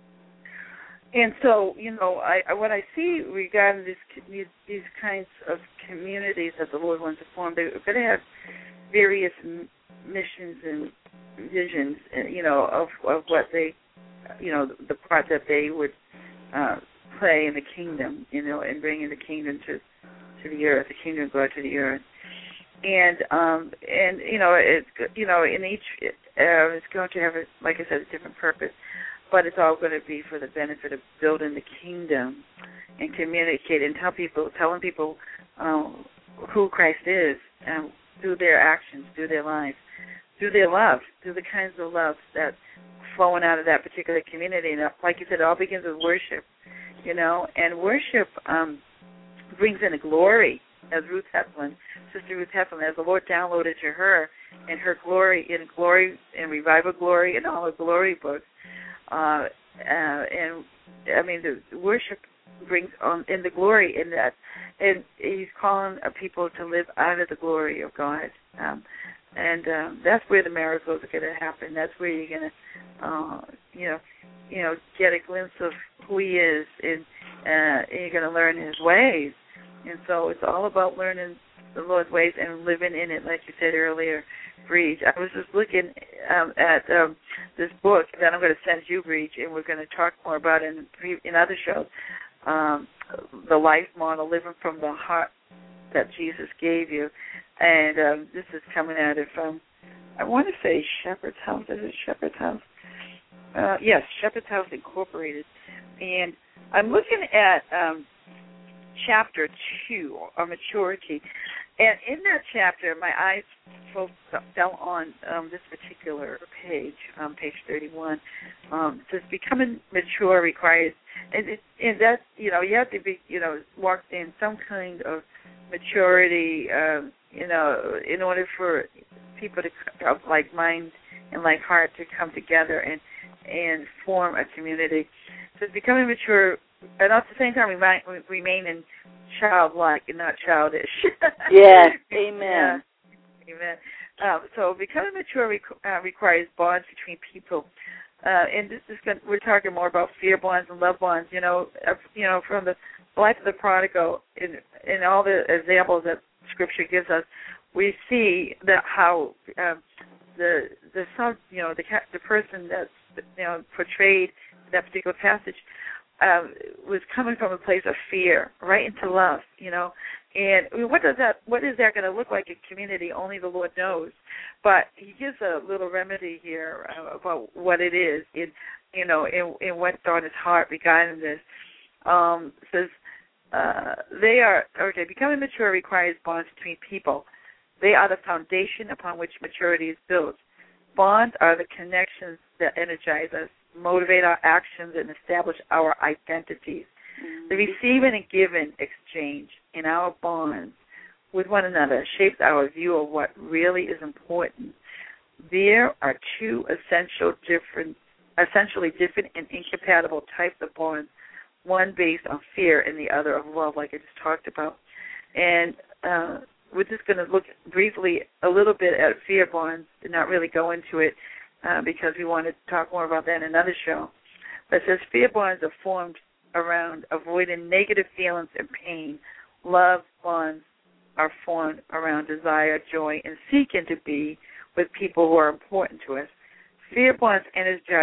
And so, you know, I, I what I see regarding this, these, these kinds of communities that the Lord wants to form, they're going to have various m- missions and visions, you know, of, of what they, you know, the part that they would uh, play in the kingdom, you know, and bringing the kingdom to, to the earth, the kingdom of God to the earth. And, um, and you know, it's, you know, in each, uh, it's going to have, a, like I said, a different purpose, but it's all going to be for the benefit of building the kingdom and communicating, tell people, telling people um, who Christ is um, through their actions, through their lives, through their love, through the kinds of love that's flowing out of that particular community. And like you said, it all begins with worship, you know, and worship um, brings in a glory, as Ruth Heflin, Sister Ruth Heflin, as the Lord downloaded to her in her glory, in glory, in Revival Glory, and all her glory books. Uh, uh, and, I mean, the worship brings on in the glory in that. And he's calling people to live out of the glory of God. Um, and um, that's where the miracles are going to happen. That's where you're going to, uh, you know, you know, get a glimpse of who he is, and, uh, and you're going to learn his ways. And so it's all about learning the Lord's ways and living in it, like you said earlier, Breach. I was just looking um, at um, this book that I'm going to send you, Breach, and we're going to talk more about it in, in other shows, um, the life model, living from the heart that Jesus gave you. And um, this is coming out of, um, I want to say Shepherd's House. Is it Shepherd's House? Uh, yes, Shepherd's House Incorporated. And I'm looking at um, chapter two, on maturity. And in that chapter, my eyes fell on um, this particular page, um, page thirty-one. Um, it says, becoming mature requires, and, it, and that, you know, you have to be, you know, walk in some kind of maturity, um, you know, in order for people to, of like mind and like heart, to come together and, and form a community. So becoming mature, and at the same time remain, remain in childlike and not childish. Yes, amen. Yeah. Amen. Um, so becoming mature requ- uh, requires bonds between people. Uh, and this is gonna, we're talking more about fear bonds and love bonds. You know, uh, you know, from the life of the prodigal, in in all the examples that Scripture gives us, we see that how um, the the some you know the the person that's you know portrayed in that particular passage um, was coming from a place of fear right into love. You know, and I mean, what does that what is that going to look like in community? Only the Lord knows. But He gives a little remedy here uh, about what it is in you know in, in what's on His heart regarding this. Um, it says. Uh, they are, okay, becoming mature requires bonds between people. They are the foundation upon which maturity is built. Bonds are the connections that energize us, motivate our actions, and establish our identities. Mm-hmm. The receiving and giving exchange in our bonds with one another shapes our view of what really is important. There are two essential different, essentially different and incompatible types of bonds, one based on fear and the other of love, like I just talked about. And uh, we're just going to look briefly a little bit at fear bonds and not really go into it uh, because we want to talk more about that in another show. But it says fear bonds are formed around avoiding negative feelings and pain. Love bonds are formed around desire, joy, and seeking to be with people who are important to us. Fear bonds energize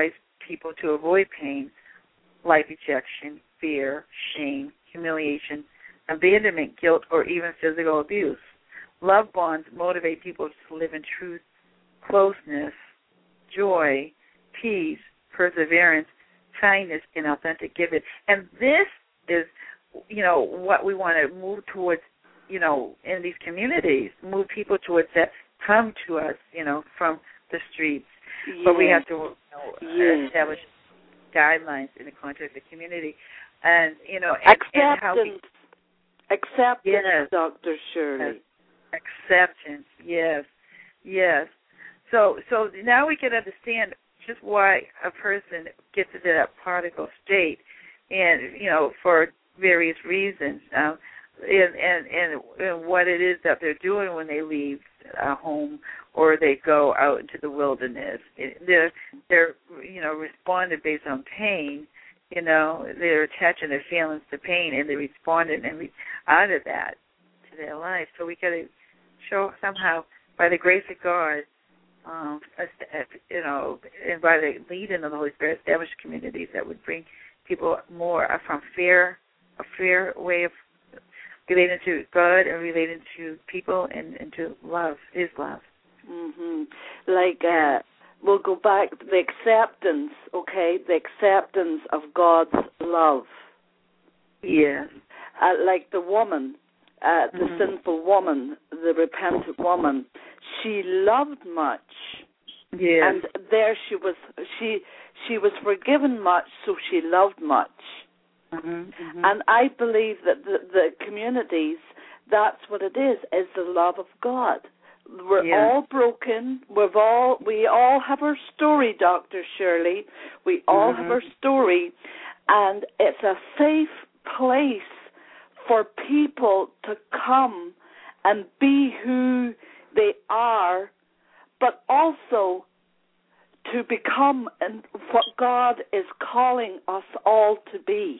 people to avoid pain, life rejection, fear, shame, humiliation, abandonment, guilt, or even physical abuse. Love bonds motivate people to live in truth, closeness, joy, peace, perseverance, kindness, and authentic giving. And this is, you know, what we want to move towards, you know, in these communities, move people towards that, come to us, you know, from the streets. Yes. But we have to, you know, yes. establish guidelines in the context of the community. And, you know, and, acceptance. And how we, acceptance, yes. Doctor Shirley. Acceptance, yes, yes. So, so now we can understand just why a person gets into that particle state, and, you know, for various reasons, um, and, and, and, and what it is that they're doing when they leave a home or they go out into the wilderness. They're, they're, you know, responding based on pain. You know, they're attaching their feelings to pain, and they're responding and re- out of that to their life. So we got to show somehow, by the grace of God, um, you know, and by the leading of the Holy Spirit, establish communities that would bring people more from fear, a fair way of relating to God and relating to people and, and to love, His love. Mm-hmm. Like, uh, we'll go back to the acceptance, okay, the acceptance of God's love. Yes. Uh, like the woman, uh, the mm-hmm. sinful woman, the repentant woman, she loved much. Yes. And there she was, she she was forgiven much, so she loved much. Mm-hmm, mm-hmm. And I believe that the, the communities, that's what it is, is the love of God. We're yeah. all broken. We've all we all have our story, Doctor Shirley. We all mm-hmm. have our story, and it's a safe place for people to come and be who they are, but also to become and what God is calling us all to be.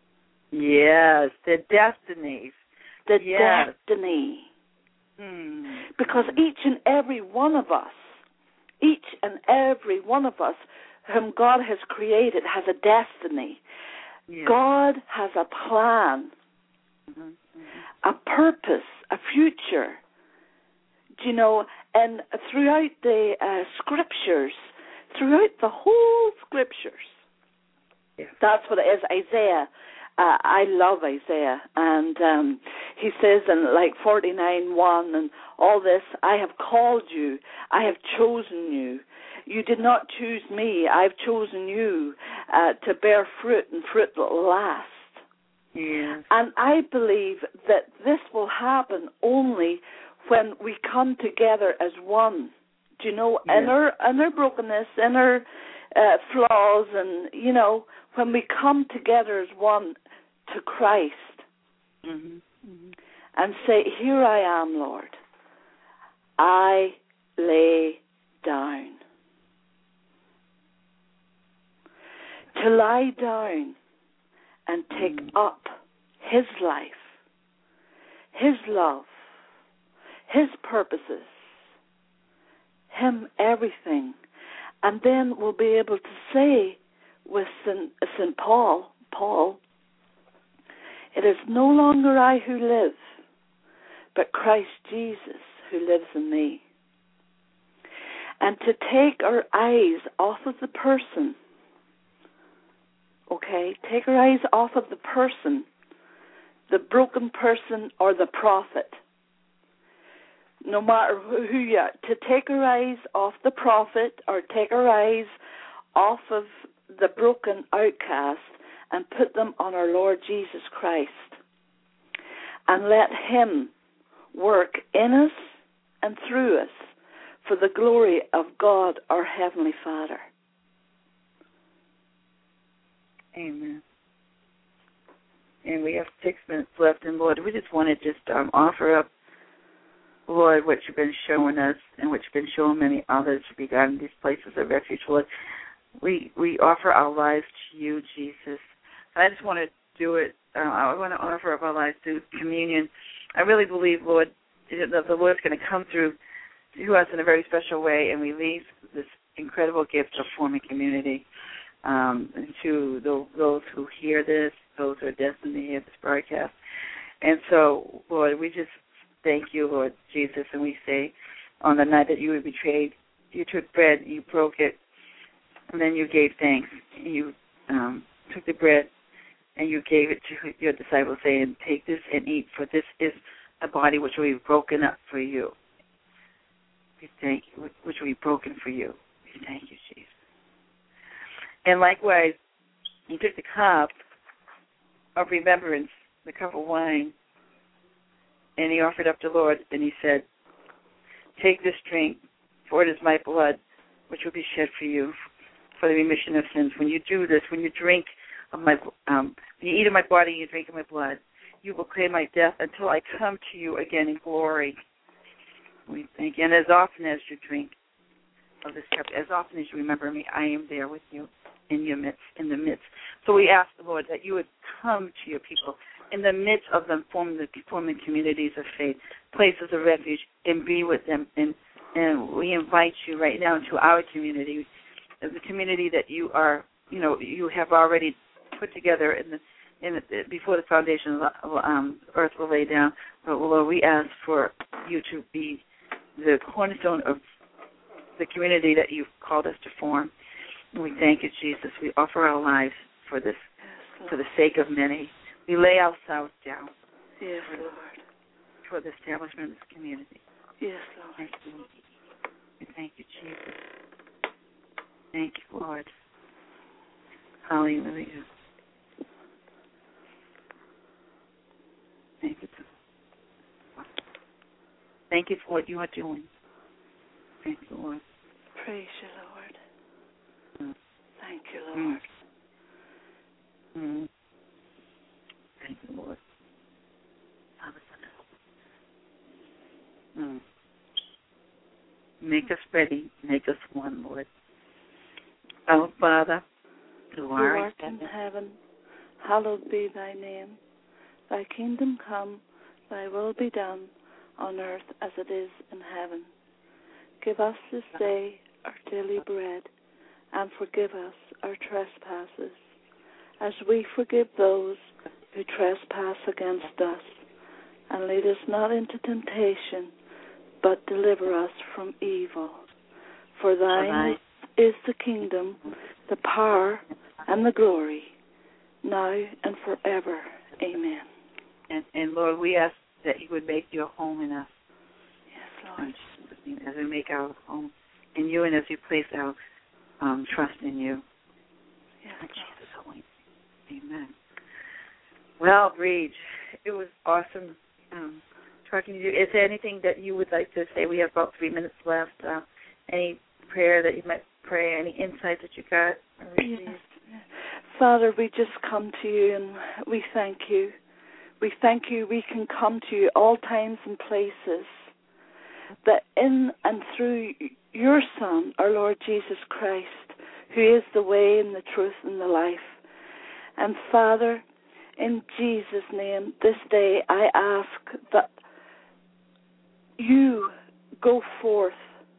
Yes, the destinies. The yes. destiny. Hmm. Because each and every one of us, each and every one of us whom God has created has a destiny. Yes. God has a plan, mm-hmm. Mm-hmm. a purpose, a future. Do you know, and throughout the uh, scriptures, throughout the whole scriptures, yes. that's what it is. Isaiah, uh, I love Isaiah, and um, he says in like forty-nine one and all this, I have called you, I have chosen you. You did not choose me, I've chosen you uh, to bear fruit and fruit that will last. Yes. And I believe that this will happen only when we come together as one. Do you know, yes. in our in our brokenness, in our uh, flaws, and, you know, when we come together as one to Christ mm-hmm. Mm-hmm. and say, here I am, Lord. I lay down. To lie down and take mm-hmm. up His life, His love, His purposes, Him everything. And then we'll be able to say with Saint Saint Paul, Paul, it is no longer I who live, but Christ Jesus who lives in me. And to take our eyes off of the person, okay, take our eyes off of the person, the broken person or the prophet. No matter who you are, to take our eyes off the prophet or take our eyes off of the broken outcast and put them on our Lord Jesus Christ. And let Him work in us and through us for the glory of God, our Heavenly Father. Amen. And we have six minutes left, and Lord, we just want to just um, offer up, Lord, what you've been showing us and what you've been showing many others regarding these places of refuge, Lord. We we offer our lives to you, Jesus. And I just want to do it. Uh, I want to offer up our lives through communion. I really believe, Lord, that the Lord's going to come through to us in a very special way and release this incredible gift of forming community. um, to the, those who hear this, those who are destined to hear this broadcast. And so, Lord, we just thank you, Lord Jesus, and we say on the night that you were betrayed, you took bread, you broke it, and then you gave thanks. You um, took the bread and you gave it to your disciples, saying, take this and eat, for this is a body which will be broken up for you. We thank you, which will be broken for you. We thank you, Jesus. And likewise, he took the cup of remembrance, the cup of wine, and he offered up to the Lord, and he said, take this drink, for it is my blood, which will be shed for you, for the remission of sins. When you do this, when you drink of my, um, when you eat of my body and you drink of my blood, you will claim my death until I come to you again in glory. We thank you. And as often as you drink of this cup, as often as you remember me, I am there with you in your midst, in the midst. So we ask the Lord that you would come to your people in the midst of them, forming the forming communities of faith, places of refuge, and be with them. And and we invite you right now into our community, the community that you are, you know, you have already put together in the in the, before the foundation of um, earth will lay down. But Lord, we ask for you to be the cornerstone of the community that you've called us to form. And we thank you, Jesus. We offer our lives for this, for the sake of many. We lay ourselves down yes, for, Lord. for the establishment of this community. Yes, Lord. Thank you. We thank you, Jesus. Thank you, Lord. Hallelujah. Thank you. Thank you for what you are doing. Thank you, Lord. Praise you, Lord. Mm. Thank you, Lord. Mm. Thank you, Lord. Mm. Make us ready. Make us one, Lord. Our Father, who Who art art in heaven, hallowed be thy name. Thy kingdom come, thy will be done, on earth as it is in heaven. Give us this day our daily bread, and forgive us our trespasses, as we forgive those who trespass against us. And lead us not into temptation, but deliver us from evil. For thine is the kingdom, the power, and the glory, now and forever. Amen. And, and Lord, we ask that you would make your home in us. Yes, Lord. As we make our home in you and as we place our um, trust in you. Yes, in Jesus' holy name. Amen. Well, Breed, it was awesome um, talking to you. Is there anything that you would like to say? We have about three minutes left. Uh, any prayer that you might pray, any insights that you got? Yes. Father, we just come to you and we thank you. We thank you we can come to you all times and places, that in and through your Son, our Lord Jesus Christ, who is the way and the truth and the life. And Father, in Jesus' name, this day I ask that you go forth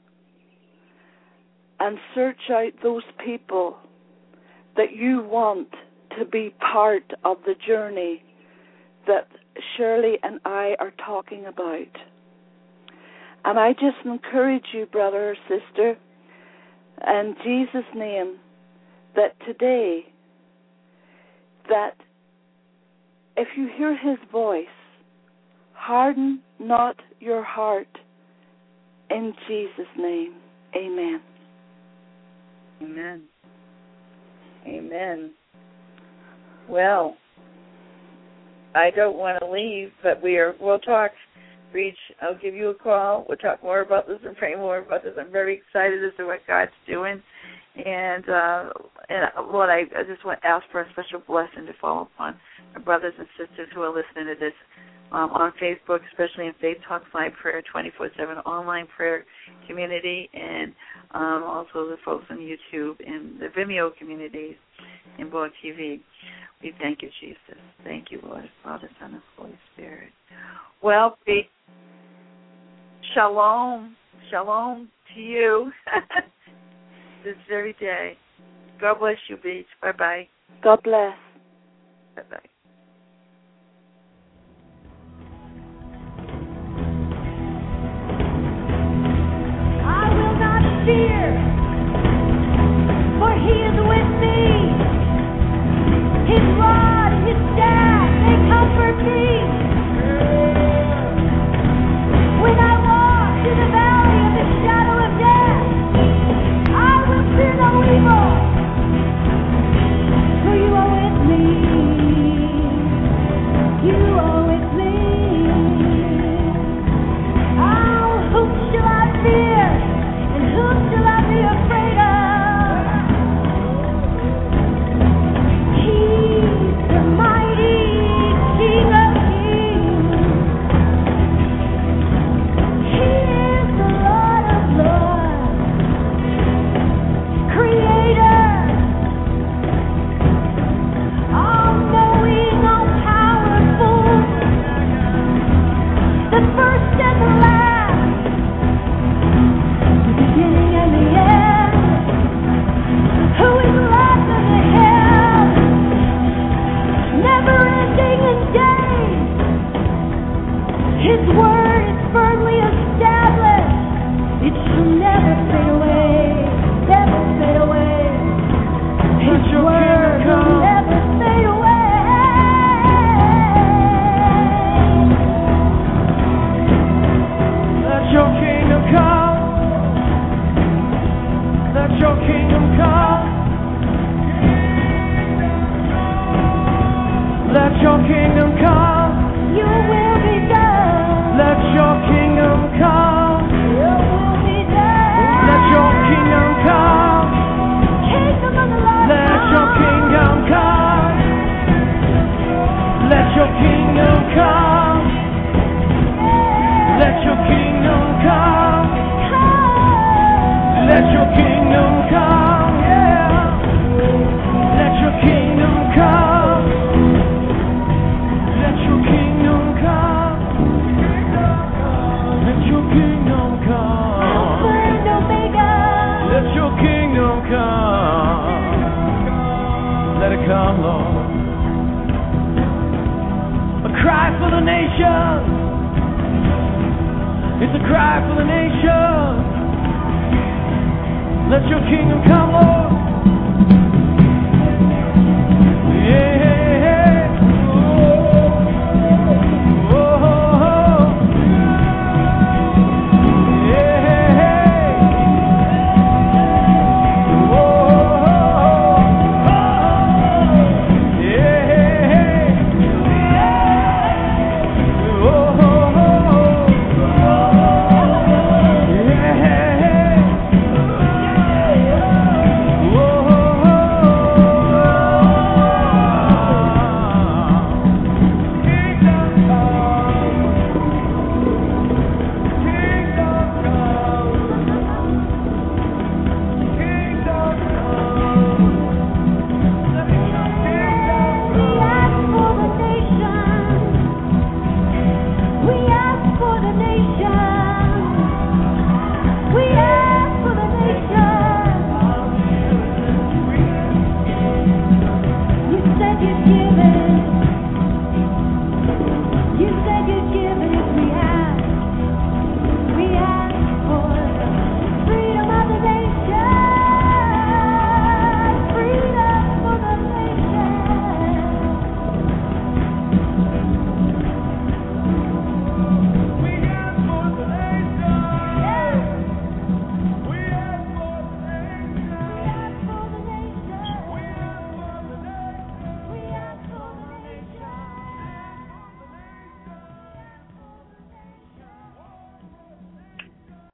and search out those people that you want to be part of the journey that Shirley and I are talking about. And I just encourage you, brother or sister, in Jesus' name, that today, that if you hear his voice, harden not your heart, in Jesus' name. Amen. Amen. Amen. Well, I don't want to leave, but we are. We'll talk. Reach. I'll give you a call. We'll talk more about this and pray more about this. I'm very excited as to what God's doing, and uh, and Lord, I, I just want to ask for a special blessing to fall upon our brothers and sisters who are listening to this um, on Facebook, especially in Faith Talks Live Prayer twenty-four seven online prayer community, and um, also the folks on YouTube and the Vimeo communities in Blog T V. We thank you, Jesus. Thank you, Lord, Father, Son, and Holy Spirit. Well, be shalom, shalom to you this very day. God bless you, Beach. Bye-bye. God bless. Bye-bye. I will not fear, for he is with me. His rod and his staff, they comfort me. When I walk through the valley of the shadow of death, I will fear no evil, for you are with me. You are with me. Oh, whom shall I fear, and whom shall I be afraid of? He's the mighty King of kings. He is the Lord of lords, Creator, all-knowing, all-powerful, the first and the last, the beginning and the end, who is left in the hell, never ending in days. His word is firmly established. It shall never fade away, never fade away. His word will never fade away. Let your kingdom come. Let your kingdom come. Let your kingdom come. Your will be done. Let your kingdom come. Your will be done. Let your kingdom come. Kingdom of the Lord Let your come. kingdom come. Let your kingdom come. Let your kingdom come. Let your kingdom come. Yeah. Let your kingdom come. Let your kingdom come. Let your kingdom come. Alpha and Omega. Let your kingdom come. Let it come, Lord. A cry for the nation. It's a cry for the nation. Let your kingdom come, Lord.